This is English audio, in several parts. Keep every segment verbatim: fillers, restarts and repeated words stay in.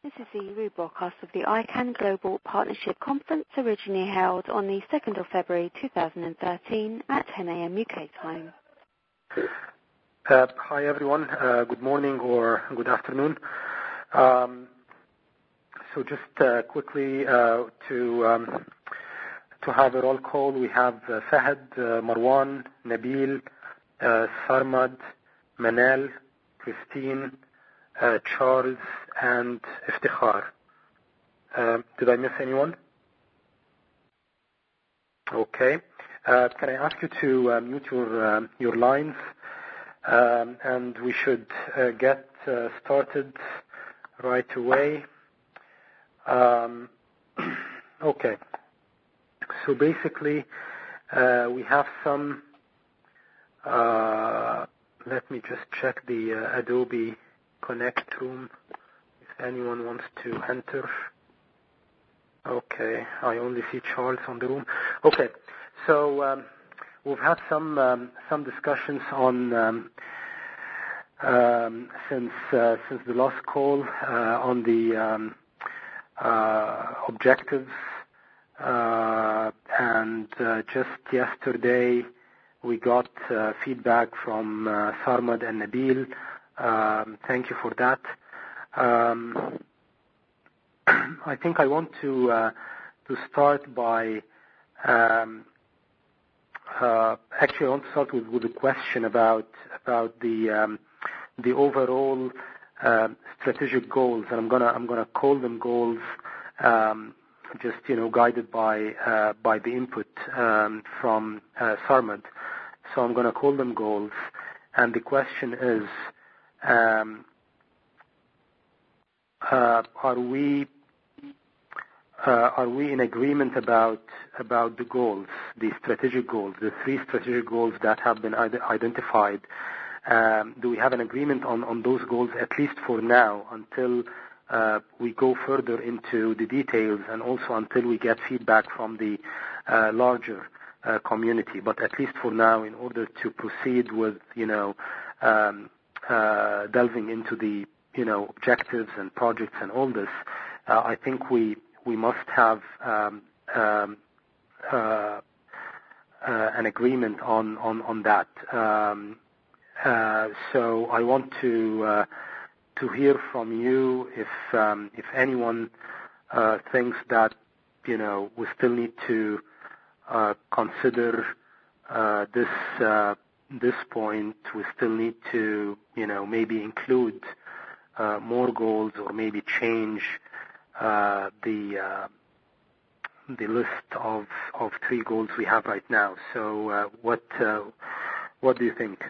This is the rebroadcast of the I CANN Global Partnership Conference, originally held on the second of February two thousand thirteen at ten a.m. U K time. Uh, hi everyone, uh, good morning or good afternoon. Um, so just uh, quickly uh, to um, to have a roll call, we have uh, Fahad, uh, Marwan, Nabil, uh, Sarmad, Manal, Christine, uh, Charles, and Iftikhar. Uh, did I miss anyone? Okay. Uh, can I ask you to uh, mute your uh, your lines? Um, and we should uh, get uh, started right away. Um, okay. So basically, uh, we have some. Uh, let me just check the uh, Adobe Connect room. If anyone wants to enter. Okay, I only see Charles on the room. Okay, so um, we've had some um, some discussions on um, um, since uh, since the last call uh, on the um, uh, objectives, uh, and uh, just yesterday we got uh, feedback from uh, Sarmad and Nabil. Um, thank you for that. Um, I think I want to uh, to start by um, uh, actually I want to start with, with a question about about the um, the overall uh, strategic goals, and I'm gonna I'm gonna call them goals, um, just you know guided by uh, by the input um, from uh, Sarmad. So I'm gonna call them goals, and the question is. Um, Uh, are we uh, are we in agreement about about the goals, the strategic goals, the three strategic goals that have been ide- identified? Um, do we have an agreement on, on those goals, at least for now, until uh, we go further into the details, and also until we get feedback from the uh, larger uh, community? But at least for now, in order to proceed with you know um, uh, delving into the you know, objectives and projects and all this, uh, I think we we must have um, um, uh, uh, an agreement on on on that. Um, uh, so I want to uh, to hear from you if um, if anyone uh, thinks that you know we still need to uh, consider uh, this uh, this point. We still need to you know maybe include. Uh, more goals, or maybe change uh, the uh, the list of of three goals we have right now. So, uh, what uh, what do you think?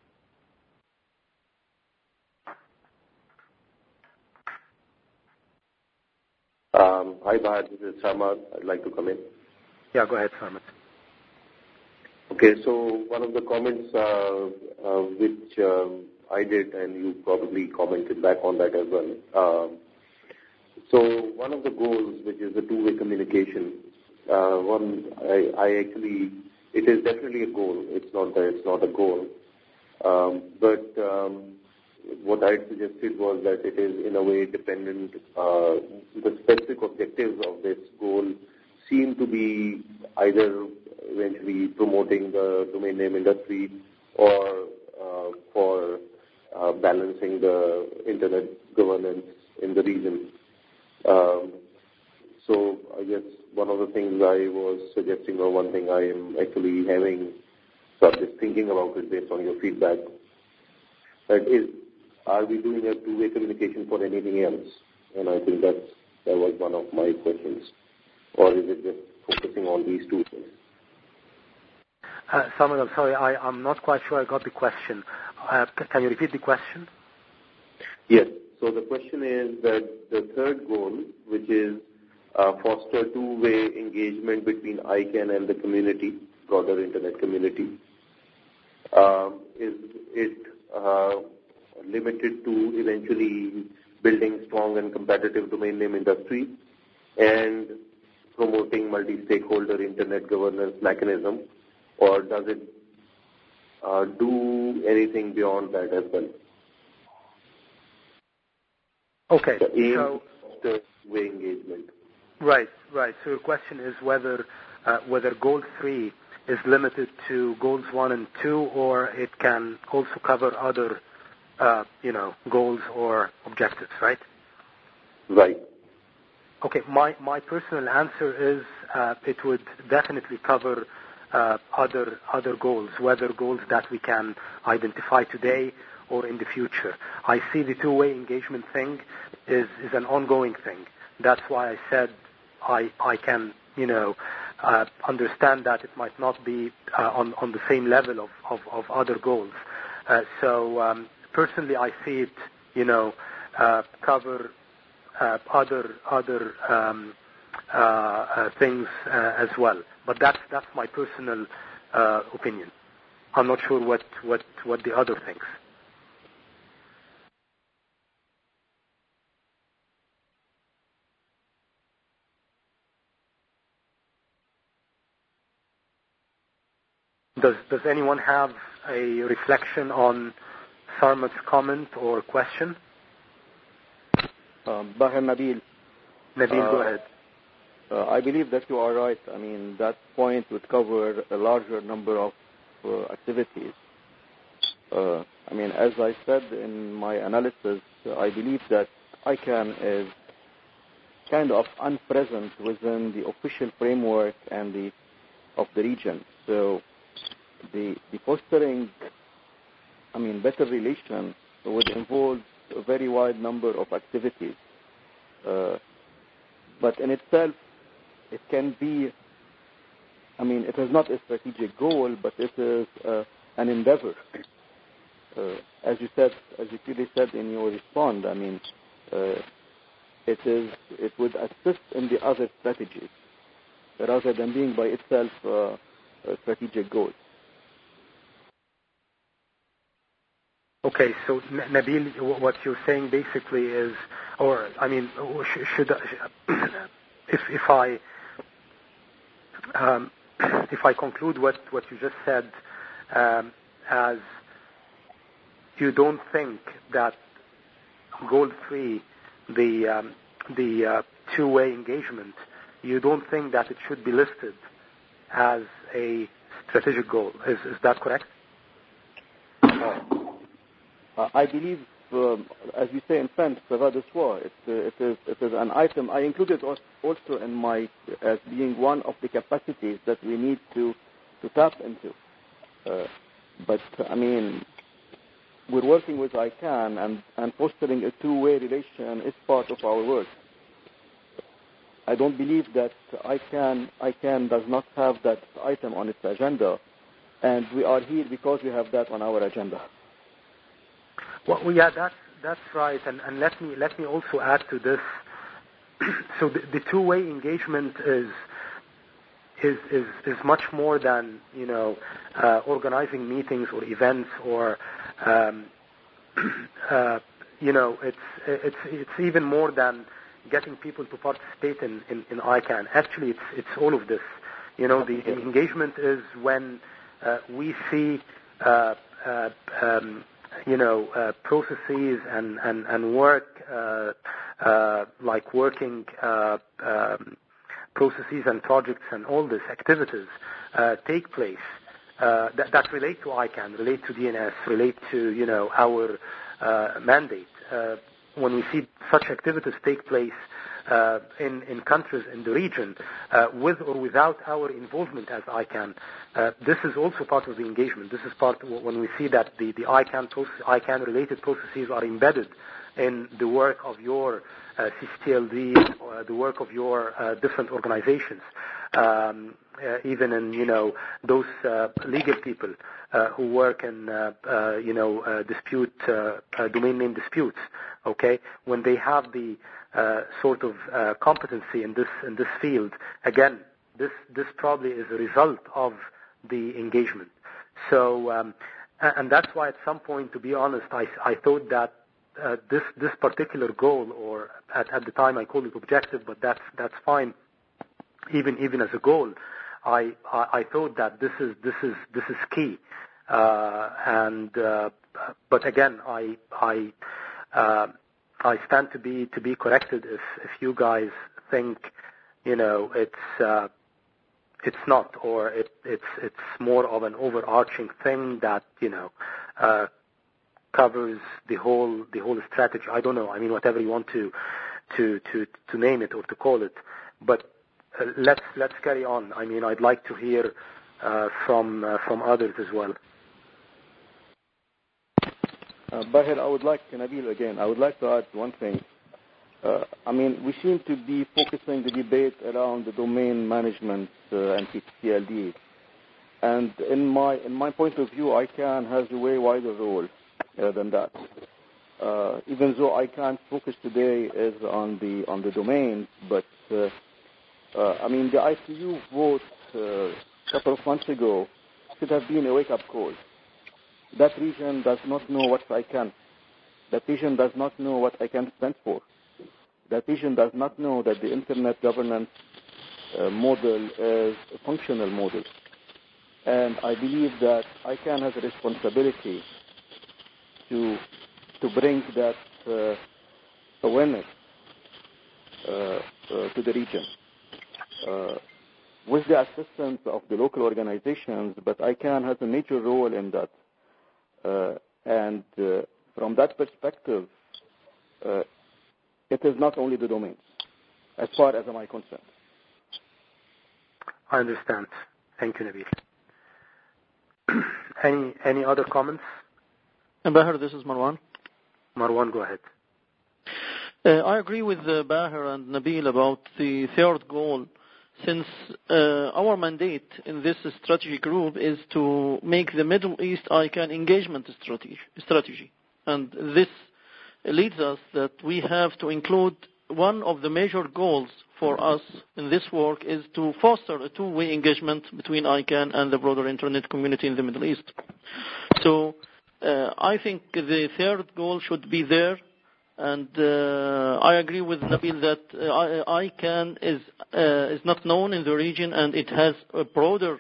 Um, hi, Bahad. This is Sarmad. I'd like to come in. Yeah, go ahead, Sarmad. Okay, so one of the comments uh, uh, which um, I did, and you probably commented back on that as well. Um, so one of the goals, which is the two-way communication, uh, one I, I actually, it is definitely a goal. It's not that it's not a goal, um, but um, what I suggested was that it is in a way dependent. Uh, the specific objectives of this goal seem to be either eventually promoting the domain name industry or uh, for uh, balancing the internet governance in the region. Um, so I guess one of the things I was suggesting, or one thing I am actually having, so I'm just thinking about it based on your feedback, that is, are we doing a two-way communication for anything else? And I think that's, that was one of my questions. Or is it just focusing on these two things? Uh, Samuel, I'm sorry, I, I'm not quite sure I got the question. Uh, can you repeat the question? Yes. So the question is that the third goal, which is uh, foster two-way engagement between I CANN and the community, broader internet community, um, is it uh, limited to eventually building strong and competitive domain name industry and promoting multi-stakeholder internet governance mechanism, or does it uh, do anything beyond that as well? Okay. The aim so, of the two-way engagement. Right, right. So your question is whether uh, whether goal three is limited to goals one and two, or it can also cover other, uh, you know, goals or objectives, right? Right. Okay. My my personal answer is uh, it would definitely cover uh, other other goals, whether goals that we can identify today or in the future. I see the two-way engagement thing is is an ongoing thing. That's why I said I I can you know uh, understand that it might not be uh, on on the same level of of, of other goals. Uh, so um, personally, I see it you know uh, cover uh, other other um, uh, uh, things uh, as well. But that's that's my personal uh, opinion. I'm not sure what what what the other thinks. Does Does anyone have a reflection on Sarmad's comment or question? Um, Bahar Nabil. Nabil, uh, go ahead. Uh, I believe that you are right. I mean, that point would cover a larger number of uh, activities. Uh, I mean, as I said in my analysis, uh, I believe that ICANN is kind of unpresent within the official framework and the of the region. So the, the fostering, I mean, better relation would involve a very wide number of activities. Uh, but in itself, it can be, I mean, it is not a strategic goal, but it is uh, an endeavor. Uh, as you said, as you clearly said in your response, I mean, uh, it is, it would assist in the other strategies rather than being by itself uh, a strategic goal. Okay, so Nabil, what you're saying basically is, or I mean, should if if I um, if I conclude what, what you just said um, as you don't think that goal three, the um, the uh, two-way engagement, you don't think that it should be listed as a strategic goal. Is is that correct? Uh, I believe, um, as you say in French, ça va de soi. It, uh, it is it is an item. I included also in my as being one of the capacities that we need to to tap into. Uh, but I mean, we're working with ICANN, and, and fostering a two-way relation is part of our work. I don't believe that ICANN, ICANN does not have that item on its agenda, and we are here because we have that on our agenda. Well, yeah, that's that's right, and, and let me let me also add to this. So the, the two-way engagement is is is is much more than you know uh, organizing meetings or events or um, uh, you know it's it's it's even more than getting people to participate in, in, in ICANN. Actually, it's it's all of this. You know, the, the engagement is when uh, we see uh, uh, um, you know uh, processes and and and work uh, uh, like working uh, um, processes and projects and all these activities uh, take place uh, that, that relate to ICANN, relate to D N S, relate to you know our uh, mandate. Uh, when we see such activities take place uh, in, in countries in the region, uh, with or without our involvement as ICANN, uh, this is also part of the engagement. This is part of when we see that the, the ICANN, process, ICANN-related processes are embedded in the work of your uh, C C T L D, uh, the work of your uh, different organizations, um, uh, even in you know those uh, legal people uh, who work in uh, uh, you know uh, dispute uh, uh, domain name disputes. Okay, when they have the uh, sort of uh, competency in this in this field, again, this this probably is a result of the engagement. So, um, and that's why at some point, to be honest, I I thought that. Uh, this this particular goal, or at, at the time I called it objective, but that's that's fine. Even even as a goal, I I, I thought that this is this is this is key. Uh, and uh, but again, I I uh, I stand to be to be corrected if if you guys think, you know, it's uh, it's not, or it, it's it's more of an overarching thing that, you know, uh, covers the whole the whole strategy. I don't know. I mean, whatever you want to to to to name it or to call it, but uh, let's let's carry on. I mean, I'd like to hear uh, from uh, from others as well. Uh, Bahir, I would like, Nabil again, I would like to add one thing. Uh, I mean, we seem to be focusing the debate around the domain management uh, and T C L D. And in my in my point of view, I C A N has a way wider role uh, than that. Uh, even though I C A N's focus today is on the on the domains, but uh, uh, I mean, the I C U vote uh, a couple of months ago should have been a wake-up call. That region does not know what I C A N. That region does not know what I C A N stands for. That region does not know that the Internet governance uh, model is a functional model. And I believe that I C A N has a responsibility to to bring that uh, awareness uh, uh, to the region. Uh, with the assistance of the local organizations, but I C A N has a major role in that. Uh, and uh, from that perspective, uh, it is not only the domains, as far as I'm concerned. I understand. Thank you, Nabil. any any other comments? Bahir, this is Marwan. Marwan, go ahead. Uh, I agree with uh, Bahir and Nabil about the third goal, since uh, our mandate in this strategy group is to make the Middle East I C A N engagement strategy, strategy. And this leads us that we have to include one of the major goals for us in this work is to foster a two-way engagement between I C A N and the broader Internet community in the Middle East. So uh, I think the third goal should be there. And uh, I agree with Nabil that uh, I C A N is uh, is not known in the region, and it has a broader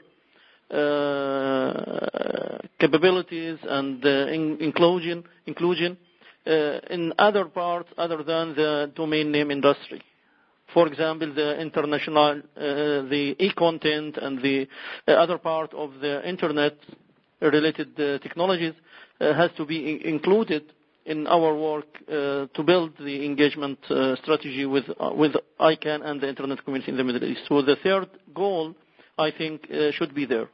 uh, capabilities and uh, in inclusion inclusion uh, in other parts other than the domain name industry. For example, the international, uh, the e-content and the uh, other part of the Internet-related uh, technologies uh, has to be included in our work uh, to build the engagement uh, strategy with uh, with I C A N and the Internet community in the Middle East. So the third goal, I think, uh, should be there.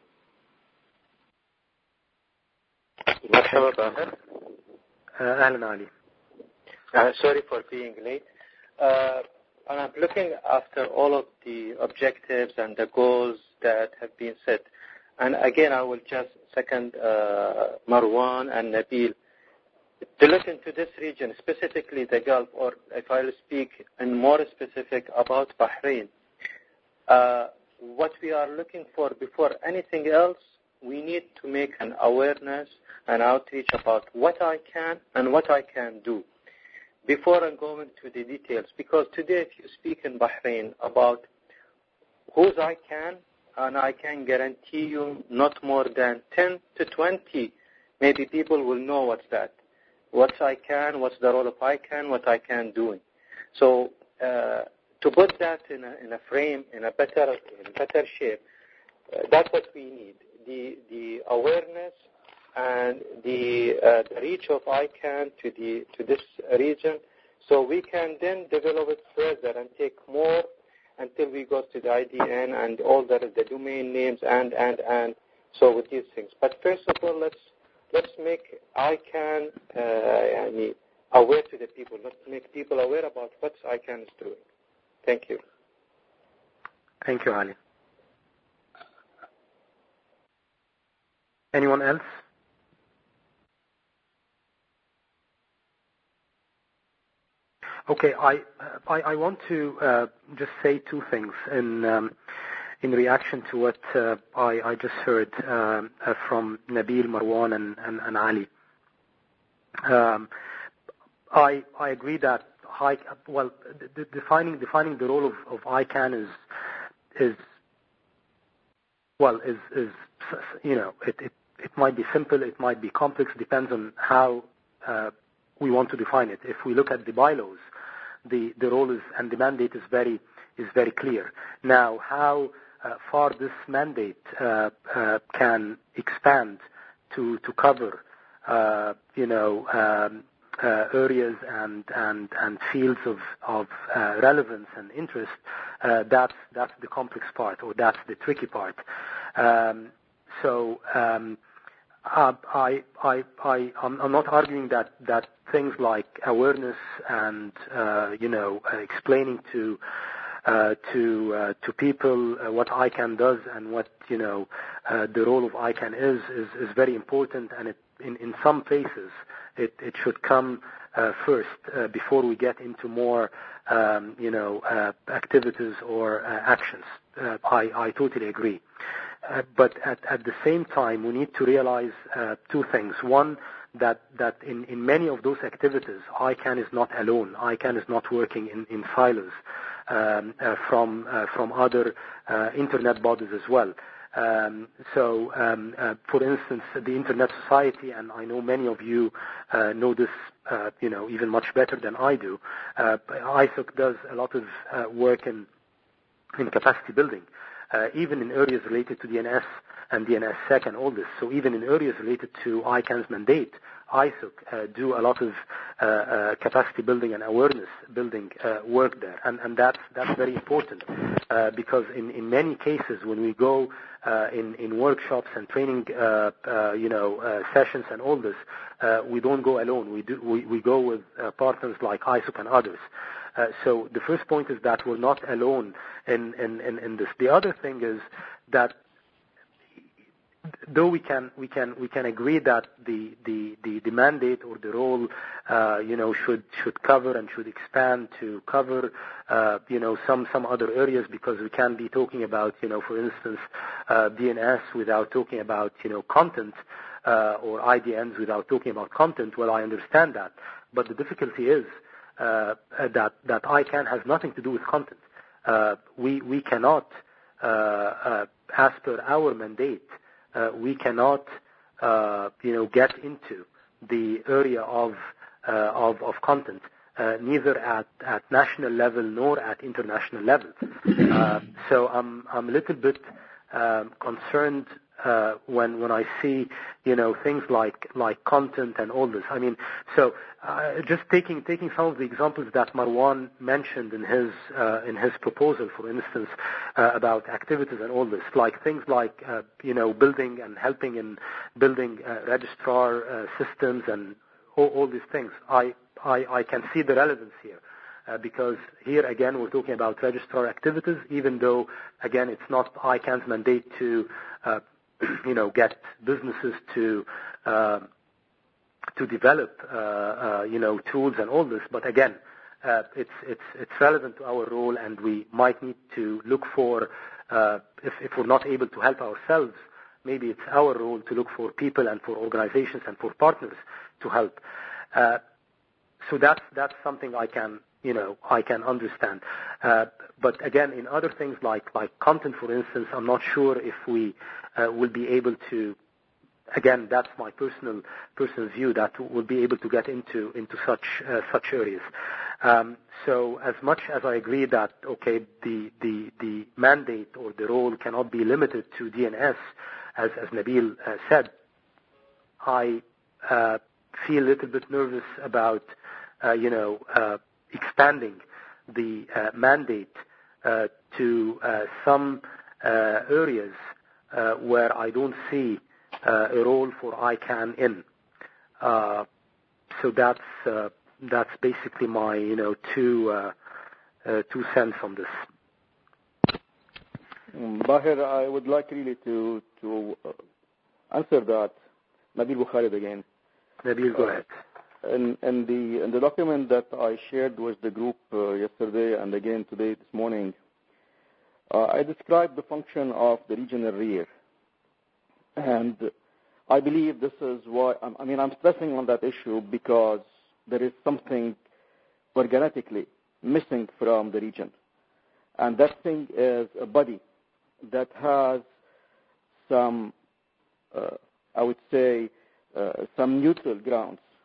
Marhaba, Bahir. Ahlan Ali. Uh, sorry for being late. Uh, and I'm looking after all of the objectives and the goals that have been set. And again, I will just second uh, Marwan and Nabil. To look into this region, specifically the Gulf, or if I'll speak in more specific about Bahrain, uh, what we are looking for before anything else, we need to make an awareness and outreach about what I can and what I can do before I go into the details. Because today, if you speak in Bahrain about whose I can, and I can guarantee you not more than ten to twenty, maybe people will know what's that. What I can, what's the role of I C A N, what I can doing. So uh, to put that in a, in a frame, in a better, in better shape, uh, that's what we need. The the awareness and the, uh, the reach of I C A N to the to this region, so we can then develop it further and take more until we go to the I D N and all the the domain names and and and so with these things. But first of all, let's. Let's make I C A N uh, aware to the people. Let's make people aware about what I C A N is doing. Thank you. Thank you, Ali. Anyone else? Okay, I I, I want to uh, just say two things in um, in reaction to what uh, I, I just heard uh, uh, from Nabil, Marwan, and, and, and Ali. Um, I I agree that high, well, d- defining defining the role of, of I C A N is is well is is you know it, it it might be simple, it might be complex, depends on how uh, we want to define it. If we look at the bylaws, the, the role is and the mandate is very is very clear. Now, how uh, far this mandate uh, uh, can expand to to cover, uh, you know, um, uh, areas and, and and fields of of uh, relevance and interest, uh, that's that's the complex part, or that's the tricky part. Um, so. Um, Uh, I, I, I, I'm, I'm not arguing that, that things like awareness and, uh, you know, uh, explaining to, uh, to, uh, to people uh, what I CAN does and what, you know, uh, the role of I CAN is, is, is very important. And it, in, in some places, it, it should come uh, first uh, before we get into more, um, you know, uh, activities or uh, actions. Uh, I, I totally agree. Uh, but at, at the same time, we need to realize uh, two things. One, that, that in, in many of those activities, I CAN is not alone. I CAN is not working in, in silos um, uh, from, uh, from other uh, Internet bodies as well. Um, so, um, uh, for instance, the Internet Society, and I know many of you uh, know this, uh, you know, even much better than I do. Uh, I S O C does a lot of uh, work in, in capacity building. Uh, even in areas related to D N S and D N S sec and all this. So even in areas related to I CAN's mandate, I S O C uh, do a lot of uh, uh, capacity building and awareness building uh, work there. And, and that's, that's very important uh, because in, in many cases when we go uh, in, in workshops and training uh, uh, you know, uh, sessions and all this, uh, we don't go alone. We, do, we, we go with uh, partners like I S O C and others. Uh, so the first point is that we're not alone in, in, in, in this. The other thing is that though we can we can we can agree that the the, the, the mandate or the role uh, you know should should cover and should expand to cover uh, you know some some other areas, because we can't be talking about you know for instance uh, D N S without talking about you know content uh, or I D Ns without talking about content. Well, I understand that, but the difficulty is Uh, that that I CAN has nothing to do with content. Uh, we we cannot, uh, uh, as per our mandate, uh, we cannot uh, you know get into the area of uh, of of content, uh, neither at, at national level nor at international level. Uh, so I'm I'm a little bit um, concerned uh, when when I see you know things like like content and all this. I mean, so uh, just taking taking some of the examples that Marwan mentioned in his uh, in his proposal, for instance, uh, about activities and all this, like things like uh, you know building and helping in building uh, registrar uh, systems and all, all these things. I, I I can see the relevance here. Uh, because here again we're talking about registrar activities, even though again it's not I CAN's mandate to uh, you know get businesses to uh, to develop uh, uh, you know tools and all this. But again, uh, it's it's it's relevant to our role, and we might need to look for uh, if if we're not able to help ourselves, maybe it's our role to look for people and for organizations and for partners to help. Uh, so that's that's something I can. You know, I can understand. Uh, but again, in other things like, like content, for instance, I'm not sure if we uh, will be able to, again, that's my personal personal view, that we'll be able to get into, into such uh, such areas. Um, so as much as I agree that, okay, the, the, the mandate or the role cannot be limited to D N S, as, as Nabil uh, said, I uh, feel a little bit nervous about, uh, you know, uh, expanding the uh, mandate uh, to uh, some uh, areas uh, where I don't see uh, a role for I CAN in. Uh, so that's uh, that's basically my you know two uh, uh, two cents on this. Bahir, I would like really to to answer that. Nabil Bukharid again. Nabil, go uh, ahead. In, in the in the document that I shared with the group uh, yesterday and again today this morning, uh, I described the function of the regional rear, and I believe this is why I mean I'm stressing on that issue because there is something organically missing from the region, and that thing is a body that has some, uh, I would say, uh, some neutral grounds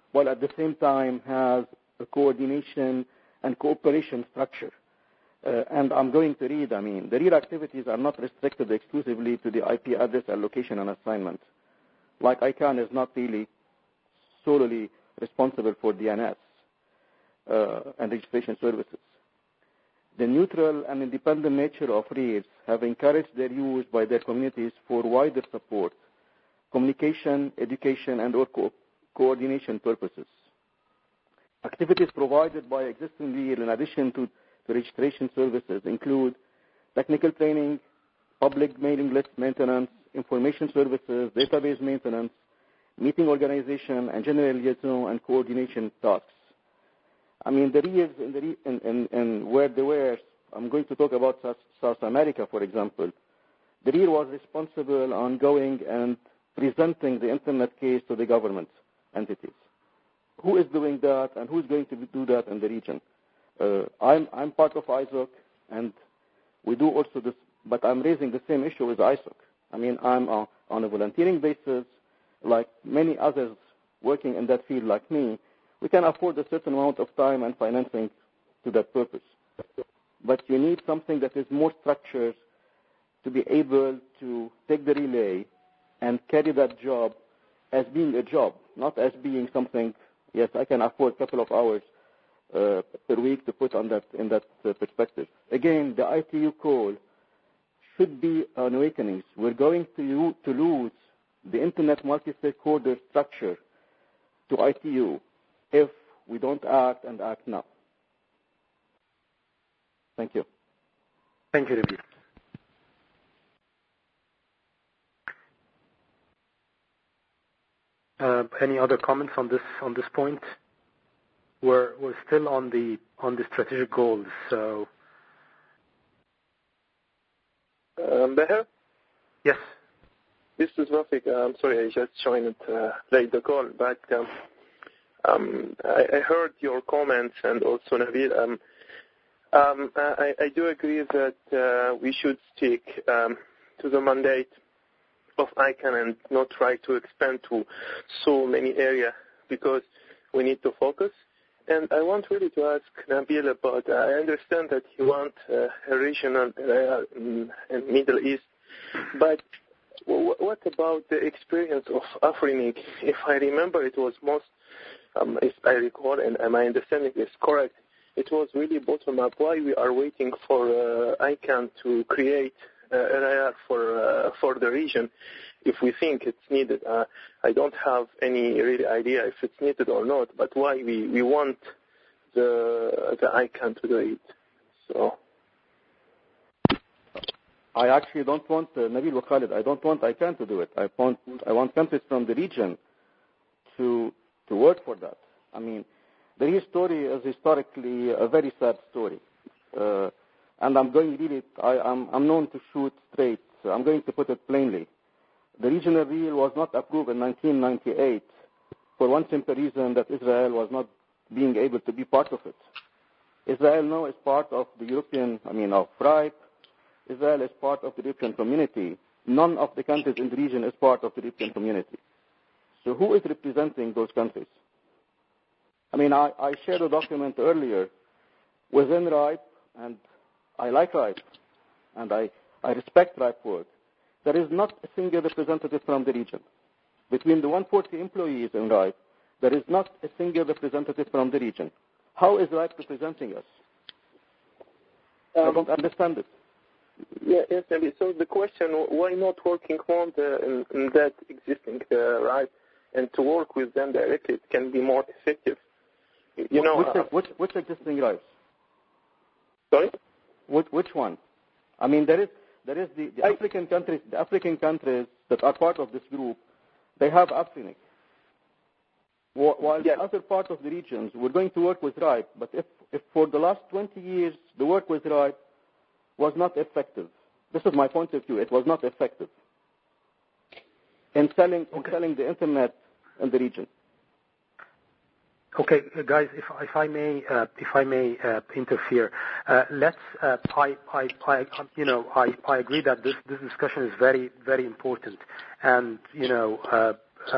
while at the same time has a coordination and cooperation structure. Uh, and I'm going to read, I mean, the REER activities are not restricted exclusively to the I P address allocation and assignment. Like ICANN is not really solely responsible for D N S uh, and registration services. The neutral and independent nature of REERs have encouraged their use by their communities for wider support, communication, education, and or co- coordination purposes. Activities provided by existing REER in addition to the registration services include technical training, public mailing list maintenance, information services, database maintenance, meeting organization, and general liaison and coordination tasks. I mean, the REERs in, the, in, in, in where they were, I'm going to talk about South, South America, for example. The REER was responsible on going and presenting the Internet case to the government entities. Who is doing that, and who's going to do that in the region? Uh, I'm, I'm part of I S O C, and we do also this, but I'm raising the same issue with I S O C. I mean, I'm uh, on a volunteering basis, like many others working in that field like me. We can afford a certain amount of time and financing to that purpose. But you need something that is more structured to be able to take the relay and carry that job as being a job, not as being something, yes, I can afford a couple of hours uh, per week to put on that in that uh, perspective. Again, the I T U call should be an awakening. We're going to, to lose the Internet multi-stakeholder structure to I T U if we don't act and act now. Thank you. Thank you, Nabil. Uh, any other comments on this on this point? We're we're still on the on the strategic goals. So, um, Baher? Yes. This is Rafik. I'm sorry, I just joined uh, late the call, but um, um, I, I heard your comments and also Nabil. Um, um, I, I do agree that uh, we should stick um, to the mandate of ICANN and not try to expand to so many areas because we need to focus. And I want really to ask Nabil about, uh, I understand that you want uh, a regional area in, in Middle East, but w- what about the experience of Afrinic? If I remember, it was most, um, if I recall, and my understanding is correct, it was really bottom up. Why we are waiting for uh, ICANN to create uh, area for uh, for the region if we think it's needed? Uh, I don't have any really idea if it's needed or not, but why we, we want the the ICANN to do it. So I actually don't want uh, Nabil wa Khalid. I don't want ICANN to do it. I want I want countries from the region to to work for that. I mean, the REER story is historically a very sad story, uh, and I'm going really. I, I'm I'm known to shoot straight. So I'm going to put it plainly. The regional REER was not approved in nineteen ninety-eight for one simple reason, that Israel was not being able to be part of it. Israel now is part of the European, I mean, of RIPE. Israel is part of the European community. None of the countries in the region is part of the European community. So who is representing those countries? I mean, I, I shared a document earlier within RIPE, and I like RIPE, and I, I respect RIPE work. There is not a single representative from the region. Between the one hundred forty employees in RIPE, there is not a single representative from the region. How is RIPE representing us? Um, I don't understand it. Yeah, yes, maybe. So the question, why not working on the, in, in that existing uh, RIPE and to work with them directly? It can be more effective. You know, which, uh, which, which existing RIPEs? Sorry? Which, which one? I mean, there is there is the, the I, African countries. The African countries that are part of this group, they have Afrinic. While yes. the other part of the regions, we're going to work with RIPE. But if, if for the last twenty years the work with RIPE was not effective, this is my point of view. It was not effective in selling in okay. selling the internet in the region. Okay, guys, if, if I may, uh, if I may uh, interfere, uh, let's. Uh, I, I, I, you know, I, I agree that this, this discussion is very, very important, and you know, uh, uh,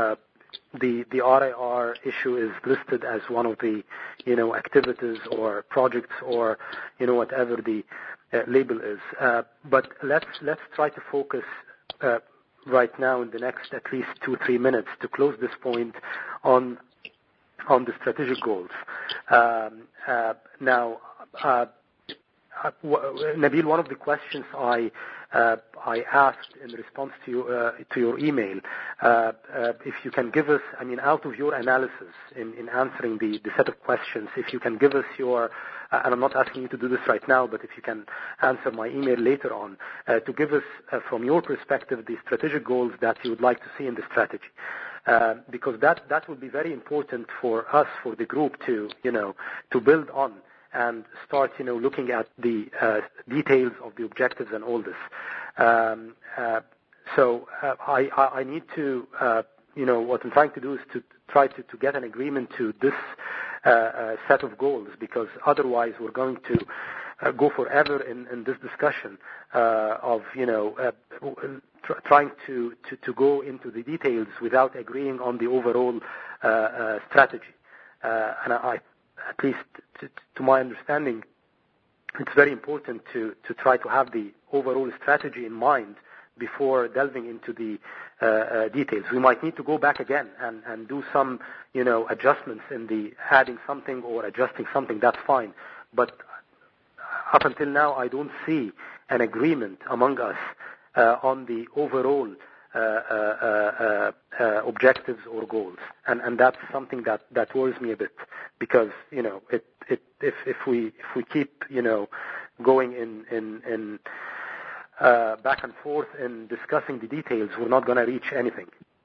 the the R I R issue is listed as one of the, you know, activities or projects or, you know, whatever the uh, label is. Uh, but let's let's try to focus uh, right now in the next at least two three minutes to close this point on on the strategic goals. Um, uh, now, uh, uh, Nabil, one of the questions I uh, I asked in response to you, uh, to your email, uh, uh, if you can give us, I mean, out of your analysis in, in answering the, the set of questions, if you can give us your, uh, and I'm not asking you to do this right now, but if you can answer my email later on, uh, to give us, uh, from your perspective, the strategic goals that you would like to see in the strategy. Uh, because that, that would be very important for us, for the group to, you know, to build on and start, you know, looking at the uh, details of the objectives and all this. Um, uh, so uh, I, I need to, uh, you know, what I'm trying to do is to try to, to get an agreement to this uh, uh, set of goals, because otherwise we're going to uh, go forever in, in this discussion uh, of, you know, uh, tr- trying to, to, to go into the details without agreeing on the overall uh, uh, strategy. Uh, and I, at least to, to my understanding, it's very important to, to try to have the overall strategy in mind before delving into the uh, uh, details. We might need to go back again and, and do some, you know, adjustments in the adding something or adjusting something. That's fine. But up until now, I don't see an agreement among us uh, on the overall uh, uh, uh, uh, objectives or goals, and and that's something that, that worries me a bit, because, you know, it, it if if we if we keep, you know, going in in in uh, back and forth in discussing the details, we're not going to reach anything.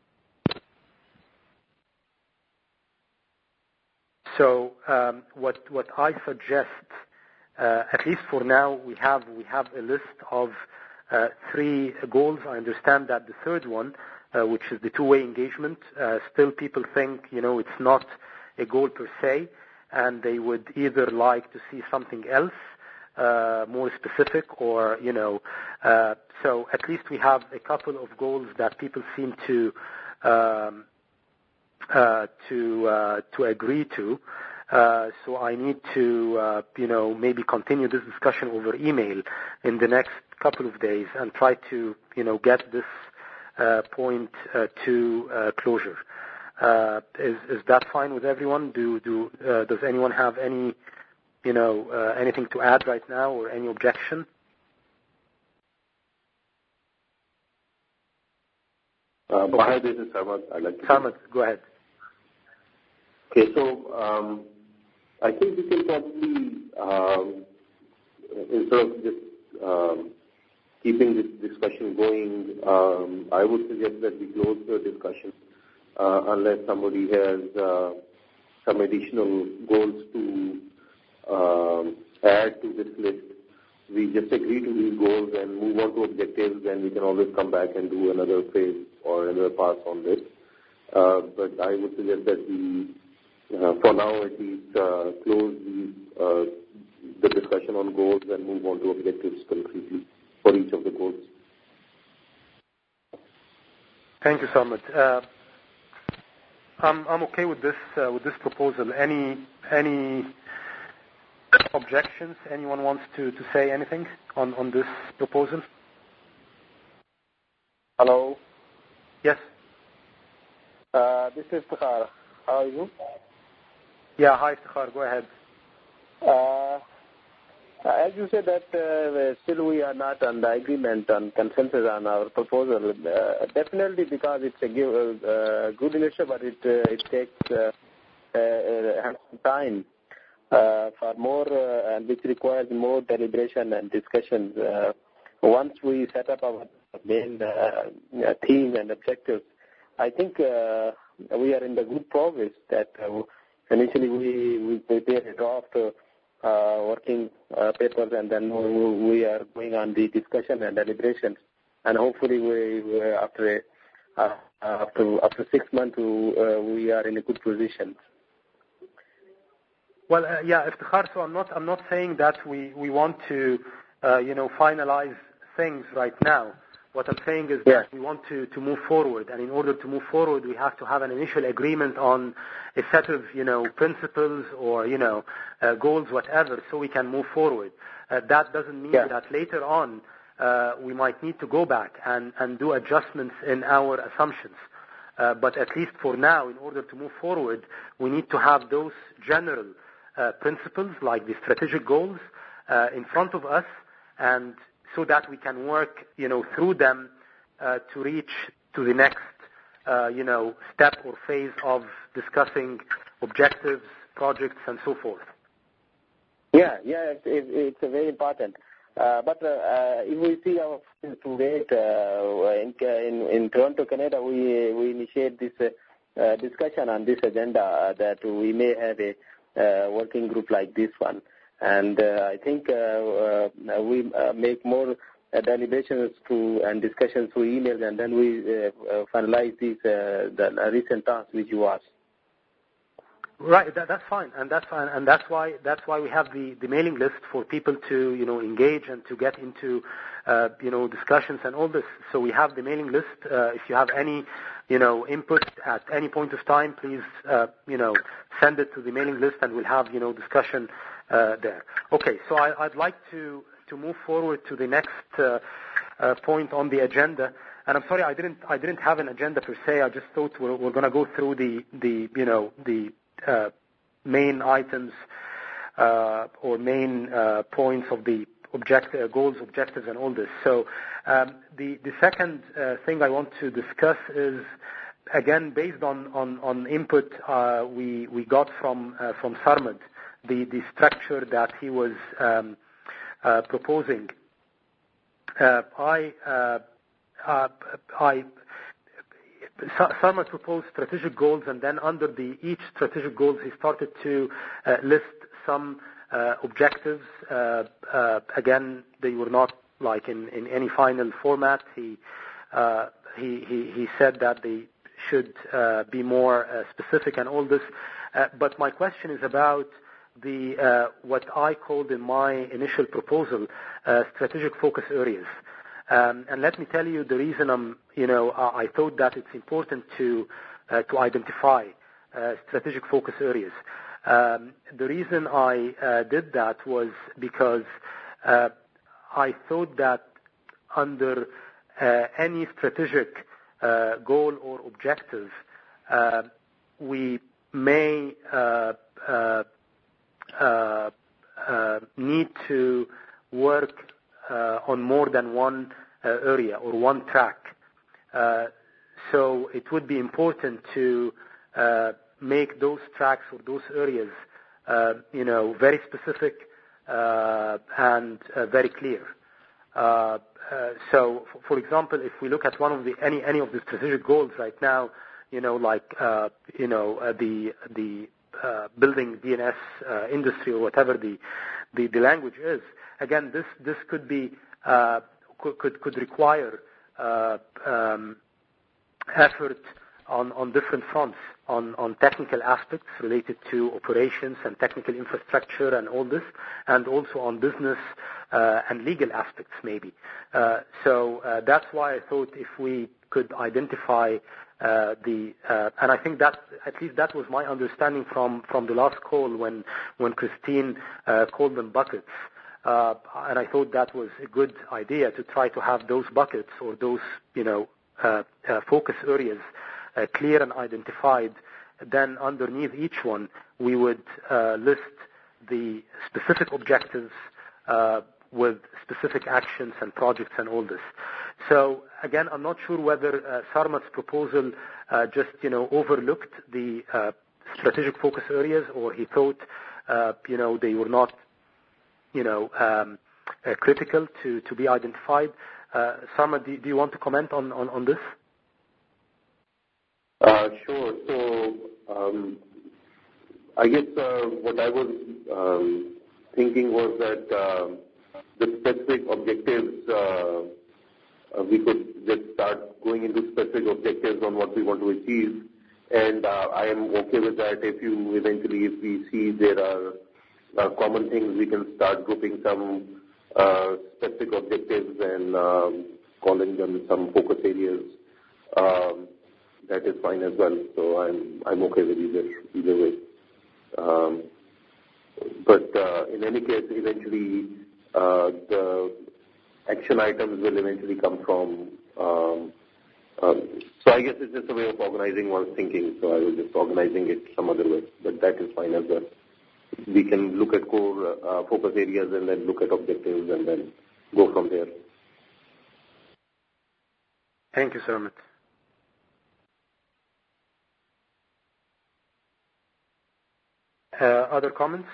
So um, what what I suggest, uh, at least for now, we have we have a list of uh, three goals. I understand that the third one, uh, which is the two-way engagement, uh, still people think, you know, it's not a goal per se, and they would either like to see something else uh, more specific, or, you know, uh, so at least we have a couple of goals that people seem to um, uh, to uh, to agree to. Uh, so I need to, uh, you know, maybe continue this discussion over email in the next couple of days and try to, you know, get this uh, point uh, to uh, closure. Uh, is is that fine with everyone? Do do uh, does anyone have any, you know, uh, anything to add right now or any objection? Uh, Bahar, this is Sarmat. I'd like to. Sarmat, go ahead. Okay, so um, I think we can probably, um, instead of just um, keeping this discussion going, um, I would suggest that we close the discussion uh, unless somebody has uh, some additional goals to um, add to this list. We just agree to these goals and move on to objectives, and we can always come back and do another phase or another pass on this. Uh, but I would suggest that we, uh, for now at least, uh, close the, uh, the discussion on goals and move on to objectives concretely for each of the goals. Thank you, Samad. Uh, I'm I'm okay with this uh, with this proposal. Any any objections? Anyone wants to, to say anything on, on this proposal? Hello. Yes. Uh, this is Takhar. How are you? Yeah, hi, Takhar. Go ahead. Uh, as you said that uh, still we are not on the agreement on consensus on our proposal. Uh, definitely because it's a give, uh, good initiative, but it uh, it takes uh, uh, some time uh, for more, uh, and which requires more deliberation and discussions. Uh, once we set up our main uh, theme and objectives, I think uh, we are in the good progress that uh, initially we, we prepared a draft uh, uh, working uh, papers, and then we, we are going on the discussion and deliberations, and hopefully we, we after a, uh, after after six months we, uh, we are in a good position. Well, uh, yeah, Iftikhar, so I'm not I'm not saying that we we want to uh, you know finalize things right now. What I'm saying is yeah. that we want to, to move forward, and in order to move forward, we have to have an initial agreement on a set of, you know, principles or, you know, uh, goals, whatever, so we can move forward. Uh, that doesn't mean yeah. that later on uh, we might need to go back and, and do adjustments in our assumptions. Uh, but at least for now, in order to move forward, we need to have those general uh, principles, like the strategic goals, uh, in front of us, and so that we can work, you know, through them uh, to reach to the next, uh, you know, step or phase of discussing objectives, projects, and so forth. Yeah, yeah, it, it, it's very important. Uh, but uh, uh, if we see our to wait uh, in, in in Toronto, Canada, we we initiate this uh, uh, discussion on this agenda uh, that we may have a uh, working group like this one. And uh, I think uh, uh, we uh, make more uh, deliberations through and discussions through emails, and then we uh, uh, finalize these uh, the recent tasks which you asked. Right, that, that's fine, and that's fine, and that's why that's why we have the, the mailing list for people to, you know, engage and to get into uh, you know, discussions and all this. So we have the mailing list. Uh, if you have any, you know, input at any point of time, please uh, you know, send it to the mailing list, and we'll have, you know, discussion Uh, there. Okay, so I, I'd like to, to move forward to the next uh, uh, point on the agenda. And I'm sorry, I didn't I didn't have an agenda per se. I just thought we're, we're going to go through the, the you know the uh, main items uh, or main uh, points of the object uh, goals, objectives, and all this. So um, the the second uh, thing I want to discuss is, again, based on on, on input uh, we we got from uh, from Sarmad. The, the structure that he was um, uh, proposing. Uh, I, uh, uh, I, Sarmad proposed strategic goals, and then under the each strategic goals, he started to uh, list some uh, objectives. Uh, uh, again, they were not like in, in any final format. He, uh, he, he, he said that they should uh, be more uh, specific and all this. Uh, but my question is about the uh, what I called in my initial proposal uh, strategic focus areas, um, and let me tell you the reason I'm you know I, I thought that it's important to uh, to identify uh, strategic focus areas. Um, the reason I uh, did that was because uh, I thought that under uh, any strategic uh, goal or objective, uh, we may uh, uh, Uh, uh, need to work uh, on more than one uh, area or one track. Uh, so it would be important to uh, make those tracks or those areas, uh, you know, very specific uh, and uh, very clear. Uh, uh, so, f- for example, if we look at one of the any any of the strategic goals right now, you know, like uh, you know uh, the the Uh, building D N S uh, industry or whatever the, the, the language is. Again, this this could be uh, could, could could require uh, um, effort on, on different fronts, on, on technical aspects related to operations and technical infrastructure and all this, and also on business uh, and legal aspects maybe. Uh, so uh, that's why I thought if we could identify Uh, the uh, and I think that at least that was my understanding from, from the last call when when Christine uh, called them buckets, uh, and I thought that was a good idea to try to have those buckets or those you know uh, uh, focus areas uh, clear and identified. Then underneath each one we would uh, list the specific objectives uh, with specific actions and projects and all this. So again, I'm not sure whether uh, Sarmad's proposal uh, just, you know, overlooked the uh, strategic focus areas, or he thought, uh, you know, they were not, you know, um, uh, critical to, to be identified. Uh, Sarmad, do, do you want to comment on, on, on this? Uh, sure. So um, I guess uh, what I was um, thinking was that uh, the specific objectives uh, Uh, we could just start going into specific objectives on what we want to achieve. And uh, I am okay with that. If you eventually, if we see there are uh, common things, we can start grouping some uh, specific objectives and um, calling them some focus areas, um, that is fine as well. So I'm I'm okay with either either way. Um, but uh, in any case, eventually uh, the action items will eventually come from. Um, um, so I guess it's just a way of organizing one's thinking. So I was just organizing it some other way, but that is fine as well. We can look at core uh, focus areas and then look at objectives and then go from there. Thank you, Sir Amit. Uh, other comments?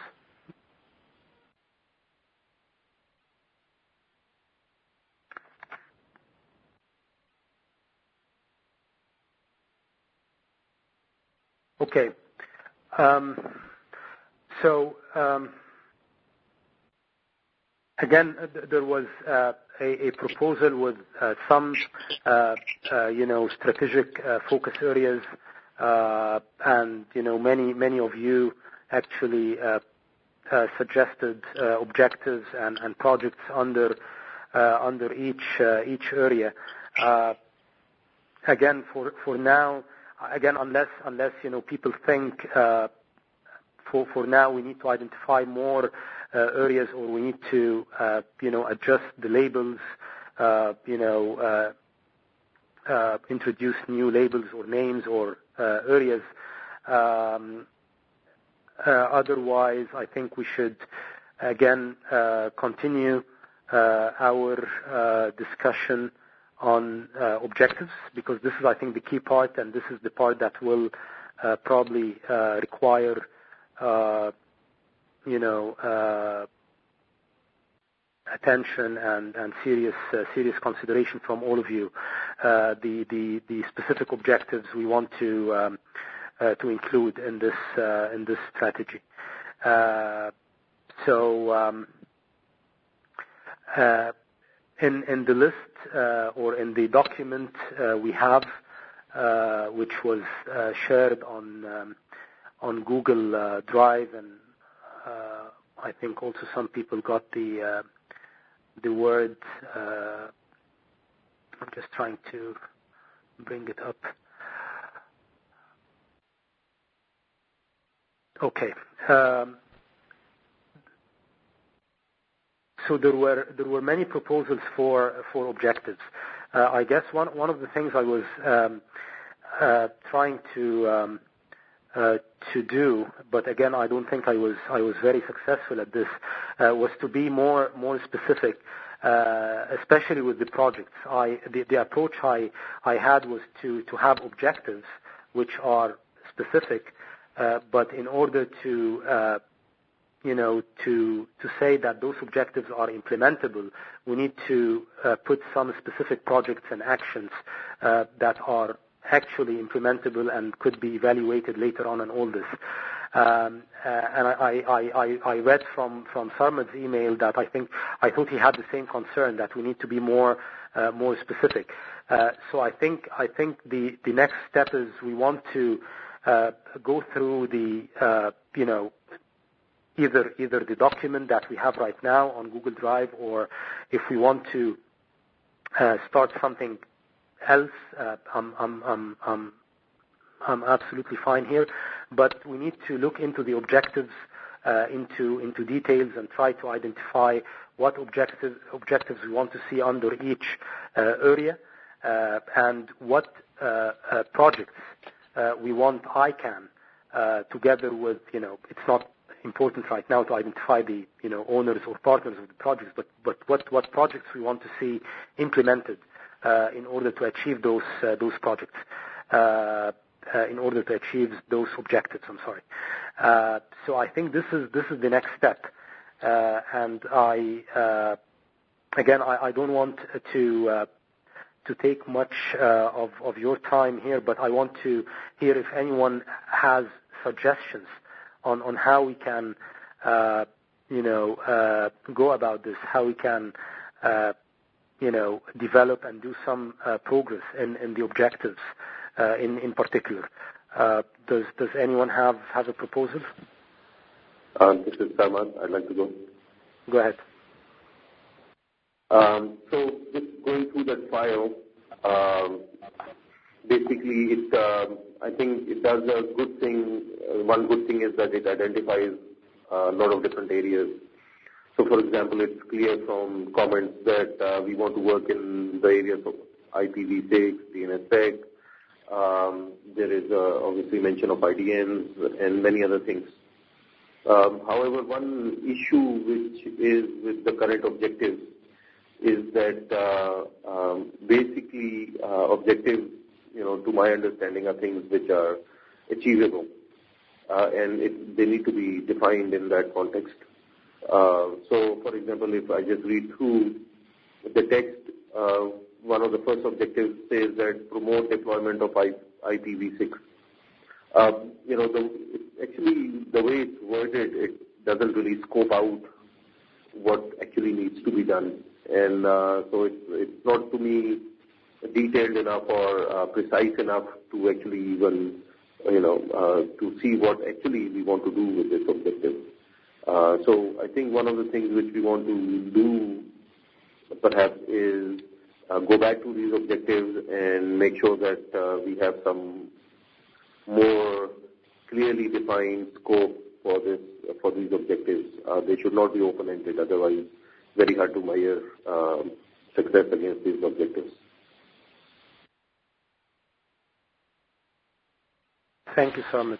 Okay. Um, so, um, again, uh, there was uh, a, a proposal with uh, some, uh, uh, you know, strategic uh, focus areas, uh, and, you know, many, many of you actually uh, uh, suggested uh, objectives and, and projects under uh, under each uh, each area. Uh, again, for for now, again, unless unless you know people think uh, for for now we need to identify more uh, areas, or we need to uh, you know adjust the labels, uh, you know uh, uh, introduce new labels or names or uh, areas. Um, Uh, otherwise, I think we should, again, uh, continue uh, our uh, discussion on uh, objectives, because this is, I think, the key part, and this is the part that will uh, probably uh, require, uh, you know, uh, attention and, and serious uh, serious consideration from all of you. Uh, the, the the specific objectives we want to um, Uh, to include in this uh, in this strategy. Uh, so um, uh, in in the list uh, or in the document uh, we have, uh, which was uh, shared on um, on Google uh, Drive, and uh, I think also some people got the uh, the word. Uh, I'm just trying to bring it up. Okay. Um, so there were there were many proposals for for objectives. Uh, I guess one one of the things I was um, uh, trying to um, uh, to do, but again I don't think I was I was very successful at this, uh, was to be more more specific, uh, especially with the projects. I the, the approach I I had was to to have objectives which are specific. Uh, but in order to, uh, you know, to to say that those objectives are implementable, we need to uh, put some specific projects and actions uh, that are actually implementable and could be evaluated later on in all this. Um, uh, and I, I, I, I read from from Sarmad's email that I think I thought he had the same concern, that we need to be more uh, more specific. Uh, so I think I think the the next step is we want to Uh, go through the, uh, you know, either either the document that we have right now on Google Drive, or if we want to uh, start something else, uh, I'm, I'm, I'm, I'm, I'm absolutely fine here. But we need to look into the objectives, uh, into into details, and try to identify what objectives objectives we want to see under each uh, area, uh, and what uh, uh, projects Uh, we want I CAN, uh, together with, you know, it's not important right now to identify the, you know, owners or partners of the projects, but, but what, what projects we want to see implemented uh, in order to achieve those uh, those projects, uh, uh, in order to achieve those objectives. I'm sorry. Uh, so I think this is this is the next step, uh, and I uh, again I, I don't want to. Uh, to take much uh, of, of your time here, but I want to hear if anyone has suggestions on, on how we can, uh, you know, uh, go about this, how we can, uh, you know, develop and do some uh, progress in, in the objectives uh, in, in particular. Uh, does, does anyone have, have a proposal? Uh, this is Sarmad. I'd like to go. Go ahead. Um, so just going through that file, um, basically it, uh, I think it does a good thing. Uh, one good thing is that it identifies a lot of different areas. So for example, it's clear from comments that uh, we want to work in the areas of I P v six, D N S S E C. Um, there is uh, obviously mention of I D Ns and many other things. Um, however, one issue which is with the current objectives is that uh, um, basically uh, objectives, you know, to my understanding, are things which are achievable, uh, and it, they need to be defined in that context. Uh, so, for example, if I just read through the text, uh, one of the first objectives says that promote deployment of I P v six. Uh, you know, the, actually, the way it's worded, it doesn't really scope out what actually needs to be done. And uh, so it's, it's not, to me, detailed enough or uh, precise enough to actually even, you know, uh, to see what actually we want to do with this objective. Uh, so I think one of the things which we want to do, perhaps, is uh, go back to these objectives and make sure that uh, we have some more clearly defined scope for this for these objectives. Uh, they should not be open-ended, otherwise very hard to measure uh, success against these objectives. Thank you, Sarmat.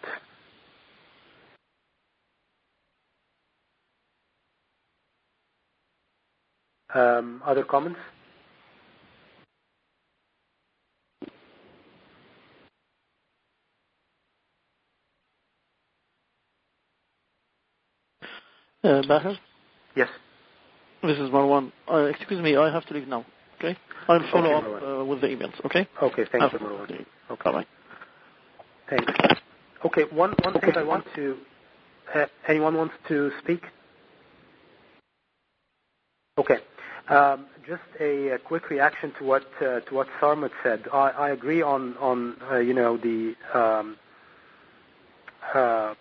Um, other comments? Uh, Bahar? Yes. This is Marwan. Uh, excuse me, I have to leave now. Okay? I'll follow okay, up uh, with the emails. Okay? Okay, thank have you, Marwan. Okay. Bye-bye. Thanks. Okay, one, one thing I want to... Uh, anyone wants to speak? Okay. Um, just a, a quick reaction to what uh, to what Sarmat said. I, I agree on on uh, you know the um, uh,